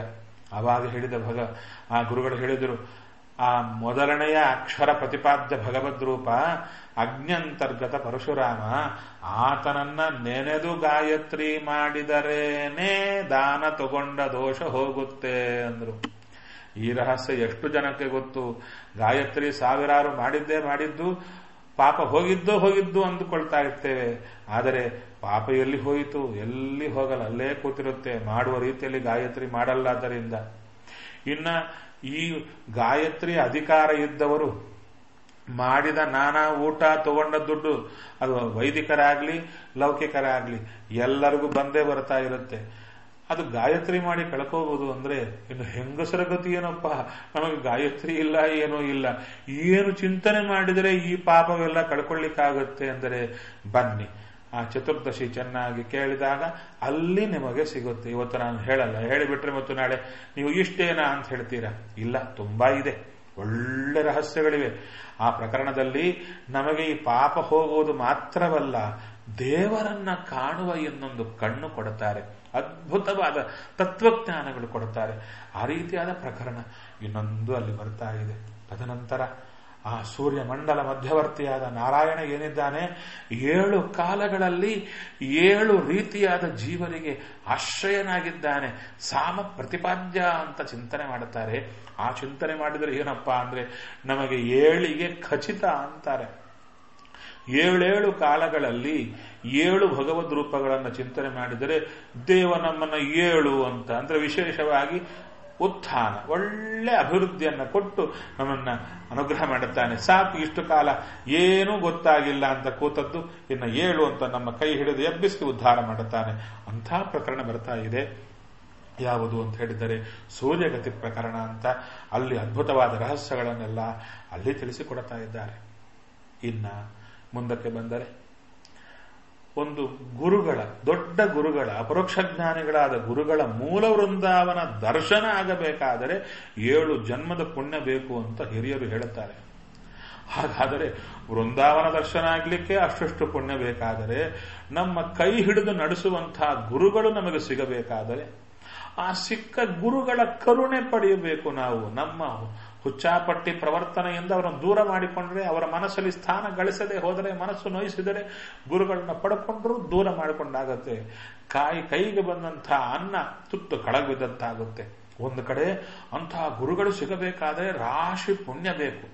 ಆವಾಗ ಹೇಳಿದ ಭಗ ಆ ಗುರುಗಳು ಹೇಳಿದರು, ಆ ಮೊದಲನೆಯ ಅಕ್ಷರ ಪ್ರತಿಪಾದ್ಯ ಭಗವದ್ ರೂಪ ಅಗ್ನ್ಯಂತರ್ಗತ ಪರಶುರಾಮ, ಆತನನ್ನ ನೆನೆದು ಗಾಯತ್ರಿ ಮಾಡಿದರೇನೇ ದಾನ ತಗೊಂಡ ದೋಷ ಹೋಗುತ್ತೆ ಅಂದ್ರು. ಈ ರಹಸ್ಯ ಎಷ್ಟು ಜನಕ್ಕೆ ಗೊತ್ತು? ಗಾಯತ್ರಿ ಸಾವಿರಾರು ಮಾಡಿದ್ದೇ ಮಾಡಿದ್ದು, ಪಾಪ ಹೋಗಿದ್ದು ಹೋಗಿದ್ದು ಅಂದುಕೊಳ್ತಾ ಇರ್ತೇವೆ. ಆದರೆ ಪಾಪ ಎಲ್ಲಿ ಹೋಯಿತು? ಎಲ್ಲಿ ಹೋಗಲ್ಲ, ಅಲ್ಲೇ ಕೂತಿರುತ್ತೆ. ಮಾಡುವ ರೀತಿಯಲ್ಲಿ ಗಾಯತ್ರಿ ಮಾಡಲ್ಲ. ಆದ್ದರಿಂದ ಇನ್ನ ಈ ಗಾಯತ್ರಿ ಅಧಿಕಾರ ಇದ್ದವರು ಮಾಡಿದ ನಾನಾ ಊಟ ತಗೊಂಡ ದುಡ್ಡು, ಅದು ವೈದಿಕರಾಗ್ಲಿ ಲೌಕಿಕರಾಗ್ಲಿ ಎಲ್ಲರಿಗೂ ಬಂದೇ ಬರ್ತಾ ಇರುತ್ತೆ. ಅದು ಗಾಯತ್ರಿ ಮಾಡಿ ಕಳ್ಕೋಬಹುದು ಅಂದ್ರೆ ಇನ್ನು ಹೆಂಗಸರ ಗತಿ ಏನಪ್ಪ, ನಮಗೆ ಗಾಯತ್ರಿ ಇಲ್ಲ, ಏನೂ ಇಲ್ಲ, ಏನು ಚಿಂತನೆ ಮಾಡಿದರೆ ಈ ಪಾಪವೆಲ್ಲ ಕಳ್ಕೊಳ್ಳಿಕ್ಕಾಗುತ್ತೆ ಅಂದರೆ ಬನ್ನಿ, ಆ ಚತುರ್ದಶಿ ಚೆನ್ನಾಗಿ ಕೇಳಿದಾಗ ಅಲ್ಲಿ ನಿಮಗೆ ಸಿಗುತ್ತೆ. ಇವತ್ತು ನಾನು ಹೇಳಲ್ಲ, ಹೇಳಿಬಿಟ್ರೆ ಮತ್ತು ನಾಳೆ ನೀವು ಇಷ್ಟೇನಾ ಅಂತ ಹೇಳ್ತೀರಾ. ಇಲ್ಲ, ತುಂಬಾ ಇದೆ, ಒಳ್ಳೆ ರಹಸ್ಯಗಳಿವೆ. ಆ ಪ್ರಕರಣದಲ್ಲಿ ನಮಗೆ ಈ ಪಾಪ ಹೋಗುವುದು ಮಾತ್ರವಲ್ಲ, ದೇವರನ್ನ ಕಾಣುವ ಇನ್ನೊಂದು ಕಣ್ಣು ಕೊಡುತ್ತಾರೆ, ಅದ್ಭುತವಾದ ತತ್ವಜ್ಞಾನಗಳು ಕೊಡುತ್ತಾರೆ. ಆ ರೀತಿಯಾದ ಪ್ರಕರಣ ಇನ್ನೊಂದು ಅಲ್ಲಿ ಬರ್ತಾ ಇದೆ. ತದನಂತರ ಆ ಸೂರ್ಯ ಮಂಡಲ ಮಧ್ಯವರ್ತಿಯಾದ ನಾರಾಯಣ ಏನಿದ್ದಾನೆ, ಏಳು ಕಾಲಗಳಲ್ಲಿ ಏಳು ರೀತಿಯಾದ ಜೀವರಿಗೆ ಆಶ್ರಯನಾಗಿದ್ದಾನೆ. ಸಾಮ ಪ್ರತಿಪಾದ್ಯ ಅಂತ ಚಿಂತನೆ ಮಾಡುತ್ತಾರೆ. ಆ ಚಿಂತನೆ ಮಾಡಿದರೆ ಏನಪ್ಪಾ ಅಂದ್ರೆ ನಮಗೆ ಏಳಿಗೆ ಖಚಿತ ಅಂತಾರೆ. ಏಳೇಳು ಕಾಲಗಳಲ್ಲಿ ಏಳು ಭಗವದ್ ರೂಪಗಳನ್ನು ಚಿಂತನೆ ಮಾಡಿದರೆ ದೇವ ನಮ್ಮನ್ನ ಏಳು ಅಂತ ಅಂದ್ರೆ ವಿಶೇಷವಾಗಿ ಉತ್ಥಾನ, ಒಳ್ಳೆ ಅಭಿವೃದ್ಧಿಯನ್ನು ಕೊಟ್ಟು ನಮ್ಮನ್ನ ಅನುಗ್ರಹ ಮಾಡುತ್ತಾನೆ. ಸಾಕು, ಇಷ್ಟು ಕಾಲ ಏನೂ ಗೊತ್ತಾಗಿಲ್ಲ ಅಂತ ಕೂತದ್ದು ಇನ್ನು ಏಳು ಅಂತ ನಮ್ಮ ಕೈ ಹಿಡಿದು ಎಬ್ಬಿಸಿ ಉದ್ಧಾರ ಮಾಡುತ್ತಾನೆ. ಅಂಥ ಪ್ರಕರಣ ಬರ್ತಾ ಇದೆ. ಯಾವುದು ಅಂತ ಹೇಳಿದರೆ ಸೂರ್ಯಗತಿ ಪ್ರಕರಣ ಅಂತ. ಅಲ್ಲಿ ಅದ್ಭುತವಾದ ರಹಸ್ಯಗಳನ್ನೆಲ್ಲ ಅಲ್ಲಿ ತಿಳಿಸಿಕೊಡ್ತಾ ಇದ್ದಾರೆ. ಇನ್ನ ಮುಂದಕ್ಕೆ ಬಂದರೆ ಒಂದು ಗುರುಗಳ, ದೊಡ್ಡ ಗುರುಗಳ, ಅಪರೋಕ್ಷ ಜ್ಞಾನಿಗಳಾದ ಗುರುಗಳ ಮೂಲ ವೃಂದಾವನ ದರ್ಶನ ಆಗಬೇಕಾದರೆ ಏಳು ಜನ್ಮದ ಪುಣ್ಯ ಬೇಕು ಅಂತ ಹಿರಿಯರು ಹೇಳುತ್ತಾರೆ. ಹಾಗಾದರೆ ವೃಂದಾವನ ದರ್ಶನ ಆಗಲಿಕ್ಕೆ ಅಷ್ಟಷ್ಟು ಪುಣ್ಯ ಬೇಕಾದರೆ, ನಮ್ಮ ಕೈ ಹಿಡಿದು ನಡೆಸುವಂತಹ ಗುರುಗಳು ನಮಗೆ ಸಿಗಬೇಕಾದರೆ, ಆ ಸಿಕ್ಕ ಗುರುಗಳ ಕರುಣೆ ಪಡೆಯಬೇಕು ನಾವು. ನಮ್ಮ ಹುಚ್ಚಾಪಟ್ಟಿ ಪ್ರವರ್ತನೆಯಿಂದ ಅವರನ್ನು ದೂರ ಮಾಡಿಕೊಂಡ್ರೆ, ಅವರ ಮನಸ್ಸಲ್ಲಿ ಸ್ಥಾನ ಗಳಿಸದೆ ಹೋದರೆ, ಮನಸ್ಸು ನೋಯಿಸಿದರೆ, ಗುರುಗಳನ್ನ ಪಡ್ಕೊಂಡ್ರೂ ದೂರ ಮಾಡಿಕೊಂಡಾಗತ್ತೆ. ಕಾಯಿ ಕೈಗೆ ಬಂದಂತಹ ಅನ್ನ ತುತ್ತು ಕಳಗ್ ಬಿದ್ದಂತಾಗುತ್ತೆ. ಒಂದು ಕಡೆ ಅಂತಹ ಗುರುಗಳು ಸಿಗಬೇಕಾದ್ರೆ ರಾಶಿ ಪುಣ್ಯ ಬೇಕು.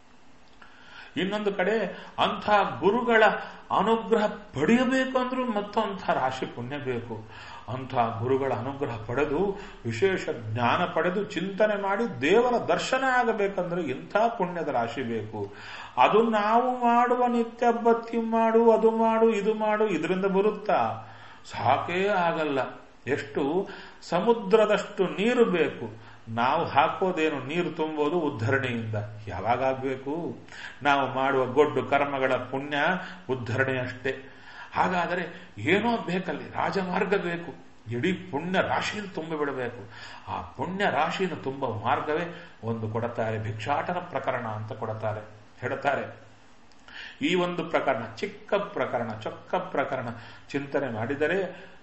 ಇನ್ನೊಂದು ಕಡೆ ಅಂಥ ಗುರುಗಳ ಅನುಗ್ರಹ ಪಡೆಯಬೇಕು ಅಂದ್ರೂ ಮತ್ತೊಂಥ ರಾಶಿ ಪುಣ್ಯ ಬೇಕು. ಅಂಥ ಗುರುಗಳ ಅನುಗ್ರಹ ಪಡೆದು ವಿಶೇಷ ಜ್ಞಾನ ಪಡೆದು ಚಿಂತನೆ ಮಾಡಿ ದೇವರ ದರ್ಶನ ಆಗಬೇಕಂದ್ರೆ ಇಂಥ ಪುಣ್ಯದ ರಾಶಿ ಬೇಕು. ಅದು ನಾವು ಮಾಡುವ ನಿತ್ಯ ಬತ್ತಿ ಮಾಡು, ಅದು ಮಾಡು, ಇದು ಮಾಡು, ಇದರಿಂದ ಬರುತ್ತಾ? ಸಾಕೇ ಆಗಲ್ಲ. ಎಷ್ಟು ಸಮುದ್ರದಷ್ಟು ನೀರು ಬೇಕು. ನಾವು ಹಾಕೋದೇನು, ನೀರು ತುಂಬೋದು ಉದ್ಧರಣೆಯಿಂದ. ಯಾವಾಗಬೇಕು? ನಾವು ಮಾಡುವ ಗೊಡ್ಡು ಕರ್ಮಗಳ ಪುಣ್ಯ ಉದ್ಧರಣೆ ಅಷ್ಟೇ. ಹಾಗಾದರೆ ಏನೋ ಬೇಕಲ್ಲಿ, ರಾಜಮಾರ್ಗ ಬೇಕು. ಇಡೀ ಪುಣ್ಯ ರಾಶಿಯನ್ನು ತುಂಬಿ ಬಿಡಬೇಕು. ಆ ಪುಣ್ಯ ರಾಶಿಯನ್ನು ತುಂಬುವ ಮಾರ್ಗವೇ ಒಂದು ಕೊಡುತ್ತಾರೆ, ಭಿಕ್ಷಾಟನ ಪ್ರಕರಣ ಅಂತ ಕೊಡುತ್ತಾರೆ. ಹೇಳುತ್ತಾರೆ, ಈ ಒಂದು ಪ್ರಕರಣ ಚಿಕ್ಕ ಪ್ರಕರಣ, ಚೊಕ್ಕ ಪ್ರಕರಣ ಚಿಂತನೆ ಮಾಡಿದರೆ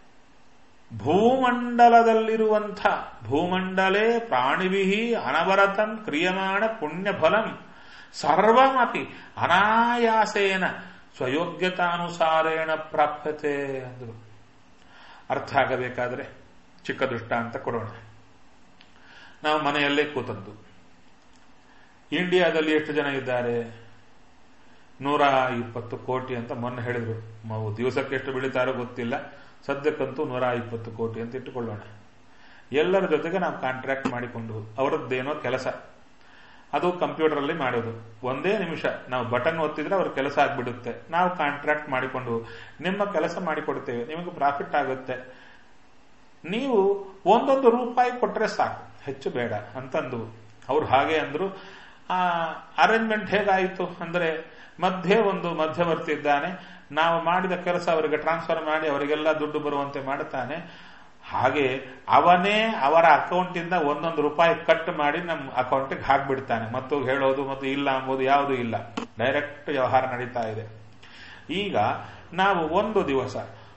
ಭೂಮಂಡಲದಲ್ಲಿರುವಂಥ ಭೂಮಂಡಲೇ ಪ್ರಾಣಿವಿಹಿ ಅನವರತಂ ಕ್ರಿಯಮಾಣ ಪುಣ್ಯಫಲಂ ಸರ್ವಮಪಿ ಅನಾಯಾಸೇನ ಸ್ವಯೋಗ್ಯತಾನುಸಾರೇಣ ಪ್ರಾಪ್ಯತೆ ಅಂದರು. ಅರ್ಥ ಆಗಬೇಕಾದ್ರೆ ಚಿಕ್ಕ ದೃಷ್ಟಾಂತ ಕೊಡೋಣ. ನಾವು ಮನೆಯಲ್ಲೇ ಕೂತದ್ದು. ಇಂಡಿಯಾದಲ್ಲಿ ಎಷ್ಟು ಜನ ಇದ್ದಾರೆ? ನೂರ ಇಪ್ಪತ್ತು ಕೋಟಿ ಅಂತ ಮೊನ್ನೆ ಹೇಳಿದ್ರು. ನಾವು ದಿವಸಕ್ಕೆ ಎಷ್ಟು ಬೆಳೀತಾರೋ ಗೊತ್ತಿಲ್ಲ, ಸದ್ಯಕ್ಕಂತೂ ನೂರ ಇಪ್ಪತ್ತು ಕೋಟಿ ಅಂತ ಇಟ್ಟುಕೊಳ್ಳೋಣ. ಎಲ್ಲರ ಜೊತೆಗೆ ನಾವು ಕಾಂಟ್ರಾಕ್ಟ್ ಮಾಡಿಕೊಂಡು, ಅವರದ್ದೇನೋ ಕೆಲಸ, ಅದು ಕಂಪ್ಯೂಟರ್ ಅಲ್ಲಿ ಮಾಡೋದು. ಒಂದೇ ನಿಮಿಷ ನಾವು ಬಟನ್ ಒತ್ತಿದ್ರೆ ಅವ್ರ ಕೆಲಸ ಆಗ್ಬಿಡುತ್ತೆ. ನಾವು ಕಾಂಟ್ರಾಕ್ಟ್ ಮಾಡಿಕೊಂಡು ನಿಮ್ಮ ಕೆಲಸ ಮಾಡಿಕೊಡ್ತೇವೆ, ನಿಮಗೆ ಪ್ರಾಫಿಟ್ ಆಗುತ್ತೆ, ನೀವು ಒಂದೊಂದು ರೂಪಾಯಿ ಕೊಟ್ರೆ ಸಾಕು, ಹೆಚ್ಚು ಬೇಡ ಅಂತಂದು ಅವ್ರು ಹಾಗೆ ಅಂದ್ರು. ಆ ಅರೇಂಜ್ಮೆಂಟ್ ಹೇಗಾಯಿತು ಅಂದ್ರೆ, ಮಧ್ಯೆ ಒಂದು ಮಧ್ಯವರ್ತಿ ಇದ್ದಾನೆ, ನಾವು ಮಾಡಿದ ಕೆಲಸ ಅವರಿಗೆ ಟ್ರಾನ್ಸ್ಫರ್ ಮಾಡಿ ಅವರಿಗೆಲ್ಲ ದುಡ್ಡು ಬರುವಂತೆ ಮಾಡುತ್ತಾನೆ. ಹಾಗೆ ಅವನೇ ಅವರ ಅಕೌಂಟ್ ಇಂದ ಒಂದೊಂದು ರೂಪಾಯಿ ಕಟ್ ಮಾಡಿ ನಮ್ಮ ಅಕೌಂಟ್ಗೆ ಹಾಕ್ಬಿಡ್ತಾನೆ. ಮತ್ತು ಹೇಳೋದು ಮತ್ತು ಇಲ್ಲ ಅಂಬೋದು ಯಾವುದೂ ಇಲ್ಲ, ಡೈರೆಕ್ಟ್ ವ್ಯವಹಾರ ನಡೀತಾ ಇದೆ. ಈಗ ನಾವು ಒಂದು ದಿವಸ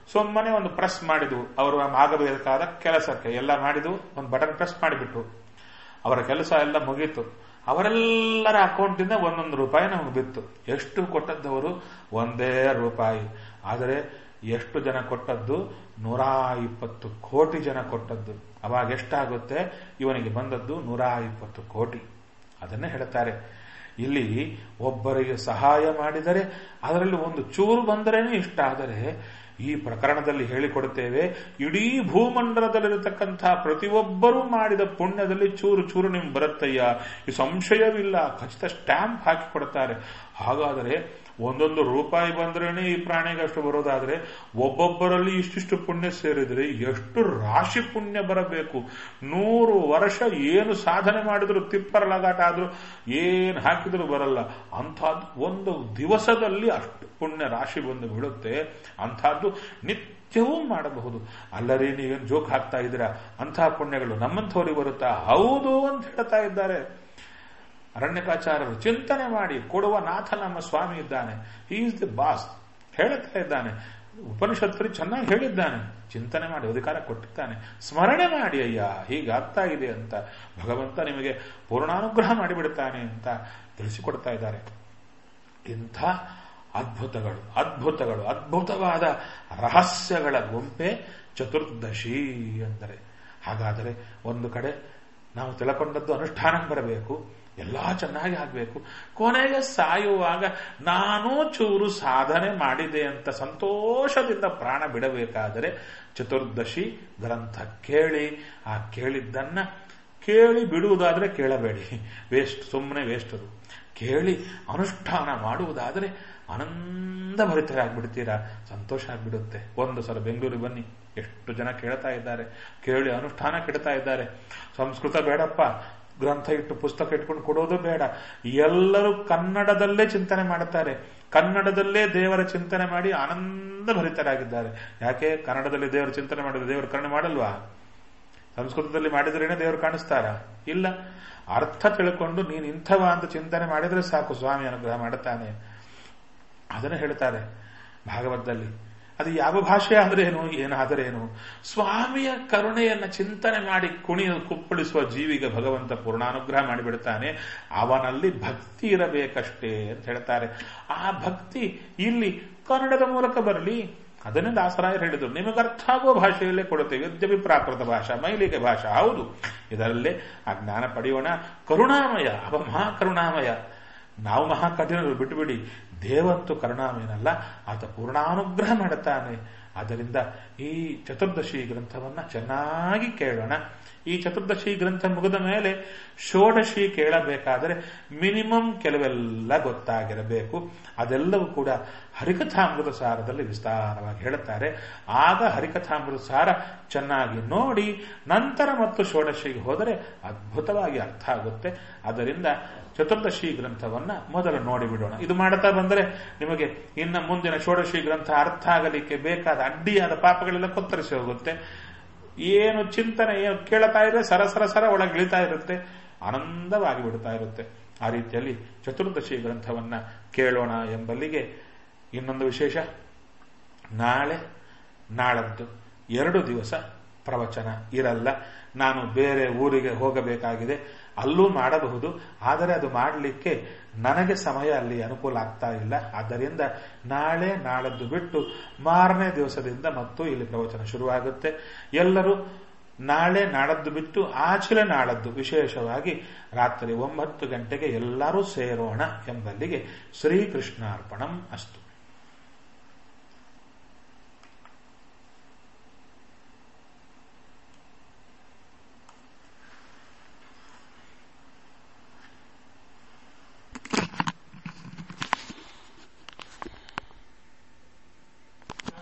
ಸುಮ್ಮನೆ ಒಂದು ಪ್ರೆಸ್ ಮಾಡಿದ್ವು, ಅವರು ಆಗಬೇಕಾದ ಕೆಲಸಕ್ಕೆ ಎಲ್ಲ ಮಾಡಿದ್ವು, ಒಂದು ಬಟನ್ ಪ್ರೆಸ್ ಮಾಡಿಬಿಟ್ಟು ಅವರ ಕೆಲಸ ಎಲ್ಲ ಮುಗೀತು. ಅವರೆಲ್ಲರ ಅಕೌಂಟಿಂದ ಒಂದೊಂದು ರೂಪಾಯಿ ನಮಗೆ ಬಿತ್ತು. ಎಷ್ಟು ಕೊಟ್ಟದ್ದವರು? ಒಂದೇ ರೂಪಾಯಿ. ಆದರೆ ಎಷ್ಟು ಜನ ಕೊಟ್ಟದ್ದು? ನೂರ ಇಪ್ಪತ್ತು ಕೋಟಿ ಜನ ಕೊಟ್ಟದ್ದು. ಅವಾಗ ಎಷ್ಟಾಗುತ್ತೆ? ಇವನಿಗೆ ಬಂದದ್ದು ನೂರ ಇಪ್ಪತ್ತು ಕೋಟಿ. ಅದನ್ನೇ ಹೇಳ್ತಾರೆ ಇಲ್ಲಿ. ಒಬ್ಬರಿಗೆ ಸಹಾಯ ಮಾಡಿದರೆ ಅದರಲ್ಲಿ ಒಂದು ಚೂರು ಬಂದರೇನೆ ಇಷ್ಟ. ಆದರೆ ಈ ಪ್ರಕರಣದಲ್ಲಿ ಹೇಳಿಕೊಡುತ್ತೇವೆ, ಇಡೀ ಭೂಮಂಡಲದಲ್ಲಿರತಕ್ಕಂಥ ಪ್ರತಿಯೊಬ್ಬರೂ ಮಾಡಿದ ಪುಣ್ಯದಲ್ಲಿ ಚೂರು ಚೂರು ನಿಮ್ಗೆ ಬರುತ್ತಯ್ಯ, ಈ ಸಂಶಯವಿಲ್ಲ, ಖಚಿತ ಸ್ಟ್ಯಾಂಪ್ ಹಾಕಿ ಕೊಡುತ್ತಾರೆ. ಹಾಗಾದರೆ ಒಂದೊಂದು ರೂಪಾಯಿ ಬಂದ್ರೇನೆ ಈ ಪ್ರಾಣಿಗೆ ಅಷ್ಟು ಬರೋದಾದ್ರೆ ಒಬ್ಬೊಬ್ಬರಲ್ಲಿ ಇಷ್ಟಿಷ್ಟು ಪುಣ್ಯ ಸೇರಿದ್ರೆ ಎಷ್ಟು ರಾಶಿ ಪುಣ್ಯ ಬರಬೇಕು. ನೂರು ವರ್ಷ ಏನು ಸಾಧನೆ ಮಾಡಿದ್ರು, ತಿಪ್ಪರಲಗಾಟ ಆದ್ರೂ, ಏನು ಹಾಕಿದ್ರು ಬರಲ್ಲ. ಅಂಥದ್ದು ಒಂದು ದಿವಸದಲ್ಲಿ ಅಷ್ಟು ಪುಣ್ಯ ರಾಶಿ ಬಂದು ಬಿಡುತ್ತೆ. ಅಂಥದ್ದು ನಿತ್ಯವೂ ಮಾಡಬಹುದು. ಅಲ್ಲರಿ ನೀವೇನು ಜೋಕ್ ಹಾಕ್ತಾ ಇದ್ದೀರಾ, ಅಂತಹ ಪುಣ್ಯಗಳು ನಮ್ಮಂಥವ್ರಿಗೆ ಬರುತ್ತಾ? ಹೌದು ಅಂತ ಹೇಳ್ತಾ ಇದ್ದಾರೆ ಅರಣ್ಯಕಾಚಾರ್ಯರು. ಚಿಂತನೆ ಮಾಡಿ ಕೊಡುವ ನಾಥ ನಮ್ಮ ಸ್ವಾಮಿ ಇದ್ದಾನೆ. He is the boss. ಹೇಳ್ತಾ ಇದ್ದಾನೆ, ಉಪನಿಷತ್ತಲ್ಲಿ ಚೆನ್ನಾಗಿ ಹೇಳಿದ್ದಾನೆ. ಚಿಂತನೆ ಮಾಡಿ ಅಧಿಕಾರ ಕೊಟ್ಟಿದ್ದಾನೆ. ಸ್ಮರಣೆ ಮಾಡಿ ಅಯ್ಯ, ಹೀಗಾಗ್ತಾ ಇದೆ ಅಂತ ಭಗವಂತ ನಿಮಗೆ ಪೂರ್ಣಾನುಗ್ರಹ ಮಾಡಿಬಿಡುತ್ತಾನೆ ಅಂತ ತಿಳಿಸಿಕೊಡ್ತಾ ಇದ್ದಾರೆ. ಇಂಥ ಅದ್ಭುತಗಳು ಅದ್ಭುತಗಳು ಅದ್ಭುತವಾದ ರಹಸ್ಯಗಳ ಗುಂಪೆ ಚತುರ್ದಶಿ ಅಂದರೆ. ಹಾಗಾದರೆ ಒಂದು ಕಡೆ ನಾವು ತಿಳ್ಕೊಂಡದ್ದು ಅನುಷ್ಠಾನಕ್ಕೆ ಬರಬೇಕು, ಎಲ್ಲ ಚೆನ್ನಾಗಿ ಆಗಬೇಕು. ಕೊನೆಗೆ ಸಾಯುವಾಗ ನಾನು ಚೂರು ಸಾಧನೆ ಮಾಡಿದೆ ಅಂತ ಸಂತೋಷದಿಂದ ಪ್ರಾಣ ಬಿಡಬೇಕಾದರೆ ಚತುರ್ದಶಿ ಗ್ರಂಥ ಕೇಳಿ, ಆ ಕೇಳಿದ್ದನ್ನ ಕೇಳಿ ಬಿಡುವುದಾದರೆ ಕೇಳಬೇಡಿ, ವೇಸ್ಟ್, ಸುಮ್ಮನೆ ವೇಸ್ಟ್ ಅದು. ಕೇಳಿ ಅನುಷ್ಠಾನ ಮಾಡುವುದಾದರೆ ಆನಂದ ಭರಿತರಾಗ್ಬಿಡ್ತೀರಾ, ಸಂತೋಷ ಆಗ್ಬಿಡುತ್ತೆ. ಒಂದು ಸಲ ಬೆಂಗಳೂರಿಗೆ ಬನ್ನಿ, ಎಷ್ಟು ಜನ ಕೇಳ್ತಾ ಇದ್ದಾರೆ, ಕೇಳಿ ಅನುಷ್ಠಾನ ಕೆಡ್ತಾ ಇದ್ದಾರೆ. ಸಂಸ್ಕೃತ ಬೇಡಪ್ಪ, ಗ್ರಂಥ ಇಟ್ಟು ಪುಸ್ತಕ ಇಟ್ಕೊಂಡು ಕೊಡೋದು ಬೇಡ, ಎಲ್ಲರೂ ಕನ್ನಡದಲ್ಲೇ ಚಿಂತನೆ ಮಾಡುತ್ತಾರೆ. ಕನ್ನಡದಲ್ಲೇ ದೇವರ ಚಿಂತನೆ ಮಾಡಿ ಆನಂದ ಭರಿತರಾಗಿದ್ದಾರೆ. ಯಾಕೆ? ಕನ್ನಡದಲ್ಲಿ ದೇವರ ಚಿಂತನೆ ಮಾಡಿದ್ರೆ ದೇವರು ಕರುಣೆ ಮಾಡಲ್ವಾ? ಸಂಸ್ಕೃತದಲ್ಲಿ ಮಾಡಿದ್ರೇನೆ ದೇವರು ಕಾಣಿಸ್ತಾರ? ಇಲ್ಲ. ಅರ್ಥ ತಿಳ್ಕೊಂಡು ನೀನು ಇಂಥವ ಅಂತ ಚಿಂತನೆ ಮಾಡಿದ್ರೆ ಸಾಕು, ಸ್ವಾಮಿ ಅನುಗ್ರಹ ಮಾಡುತ್ತಾನೆ. ಅದನ್ನು ಹೇಳ್ತಾರೆ ಭಾಗವತದಲ್ಲಿ. ಅದು ಯಾವ ಭಾಷೆ ಆದ್ರೇನು, ಏನಾದರೇನು, ಸ್ವಾಮಿಯ ಕರುಣೆಯನ್ನ ಚಿಂತನೆ ಮಾಡಿ ಕುಣಿಯ ಕುಪ್ಪಳಿಸುವ ಜೀವಿಗೆ ಭಗವಂತ ಪೂರ್ಣಾನುಗ್ರಹ ಮಾಡಿಬಿಡ್ತಾನೆ. ಅವನಲ್ಲಿ ಭಕ್ತಿ ಇರಬೇಕಷ್ಟೇ ಅಂತ ಹೇಳ್ತಾರೆ. ಆ ಭಕ್ತಿ ಇಲ್ಲಿ ಕನ್ನಡದ ಮೂಲಕ ಬರಲಿ. ಅದನ್ನೇ ದಾಸರಾಯರು ಹೇಳಿದರು, ನಿಮಗೆ ಅರ್ಥ ಆಗುವ ಭಾಷೆಯಲ್ಲೇ ಕೊಡುತ್ತೇವೆ. ಯದ್ಯಪಿ ಪ್ರಾಕೃತ ಭಾಷಾ, ಮೈಲಿಗೆ ಭಾಷಾ, ಹೌದು, ಇದರಲ್ಲೇ ಆ ಜ್ಞಾನ ಪಡೆಯೋಣ. ಕರುಣಾಮಯ, ಅವ ಮಹಾಕರುಣಾಮಯ. ನಾವು ಮಹಾಕಠಿಣರು ಬಿಟ್ಟುಬಿಡಿ, ದೇವಂತೂ ಕರುಣಾಮಯನಲ್ಲ, ಆತ ಪೂರ್ಣಾನುಗ್ರಹ ಮಾಡುತ್ತಾನೆ. ಆದ್ದರಿಂದ ಈ ಚತುರ್ದಶಿ ಗ್ರಂಥವನ್ನ ಚೆನ್ನಾಗಿ ಕೇಳೋಣ. ಈ ಚತುರ್ದಶಿ ಗ್ರಂಥ ಮುಗಿದ ಮೇಲೆ ಷೋಡಶಿ ಕೇಳಬೇಕಾದರೆ ಮಿನಿಮಮ್ ಕೆಲವೆಲ್ಲ ಗೊತ್ತಾಗಿರಬೇಕು. ಅದೆಲ್ಲವೂ ಕೂಡ ಹರಿಕಥಾಮೃತ ಸಾರದಲ್ಲಿ ವಿಸ್ತಾರವಾಗಿ ಹೇಳುತ್ತಾರೆ. ಆಗ ಹರಿಕಥಾಮೃತ ಸಾರ ಚೆನ್ನಾಗಿ ನೋಡಿ ನಂತರ ಮತ್ತು ಷೋಡಶಿಗೆ ಹೋದರೆ ಅದ್ಭುತವಾಗಿ ಅರ್ಥ ಆಗುತ್ತೆ. ಅದರಿಂದ ಚತುರ್ದಶಿ ಗ್ರಂಥವನ್ನ ಮೊದಲು ನೋಡಿಬಿಡೋಣ. ಇದು ಮಾಡುತ್ತಾ ಬಂದರೆ ನಿಮಗೆ ಇನ್ನು ಮುಂದಿನ ಷೋಡಶಿ ಗ್ರಂಥ ಅರ್ಥ ಆಗಲಿಕ್ಕೆ ಬೇಕಾದ ಅಡ್ಡಿಯಾದ ಪಾಪಗಳೆಲ್ಲ ಕೊತ್ತರಿಸಿ ಹೋಗುತ್ತೆ. ಏನು ಚಿಂತನೆ ಏನು ಕೇಳ್ತಾ ಇದ್ರೆ ಸರಸರ ಸರ ಒಳಗೆ ಇಳಿತಾ ಇರುತ್ತೆ, ಆನಂದವಾಗಿ ಬಿಡ್ತಾ ಇರುತ್ತೆ. ಆ ರೀತಿಯಲ್ಲಿ ಚತುರ್ದಶಿ ಗ್ರಂಥವನ್ನ ಕೇಳೋಣ ಎಂಬಲ್ಲಿಗೆ ಇನ್ನೊಂದು ವಿಶೇಷ, ನಾಳೆ ನಾಳದ್ದು ಎರಡು ದಿವಸ ಪ್ರವಚನ ಇರಲ್ಲ. ನಾನು ಬೇರೆ ಊರಿಗೆ ಹೋಗಬೇಕಾಗಿದೆ, ಅಲ್ಲೂ ಮಾಡಬಹುದು, ಆದರೆ ಅದು ಮಾಡಲಿಕ್ಕೆ ನನಗೆ ಸಮಯ ಅಲ್ಲಿ ಅನುಕೂಲ ಆಗ್ತಾ ಇಲ್ಲ. ಆದ್ದರಿಂದ ನಾಳೆ ನಾಳದ್ದು ಬಿಟ್ಟು ಮಾರನೇ ದಿವಸದಿಂದ ಮತ್ತು ಇಲ್ಲಿ ಪ್ರವಚನ ಶುರುವಾಗುತ್ತೆ. ಎಲ್ಲರೂ ನಾಳೆ ನಾಳದ್ದು ಬಿಟ್ಟು ಆಚಲೆ ನಾಳದ್ದು ವಿಶೇಷವಾಗಿ ರಾತ್ರಿ ಒಂಬತ್ತು ಗಂಟೆಗೆ ಎಲ್ಲರೂ ಸೇರೋಣ ಎಂಬಲ್ಲಿಗೆ ಶ್ರೀಕೃಷ್ಣಾರ್ಪಣಂ ಅಸ್ತು.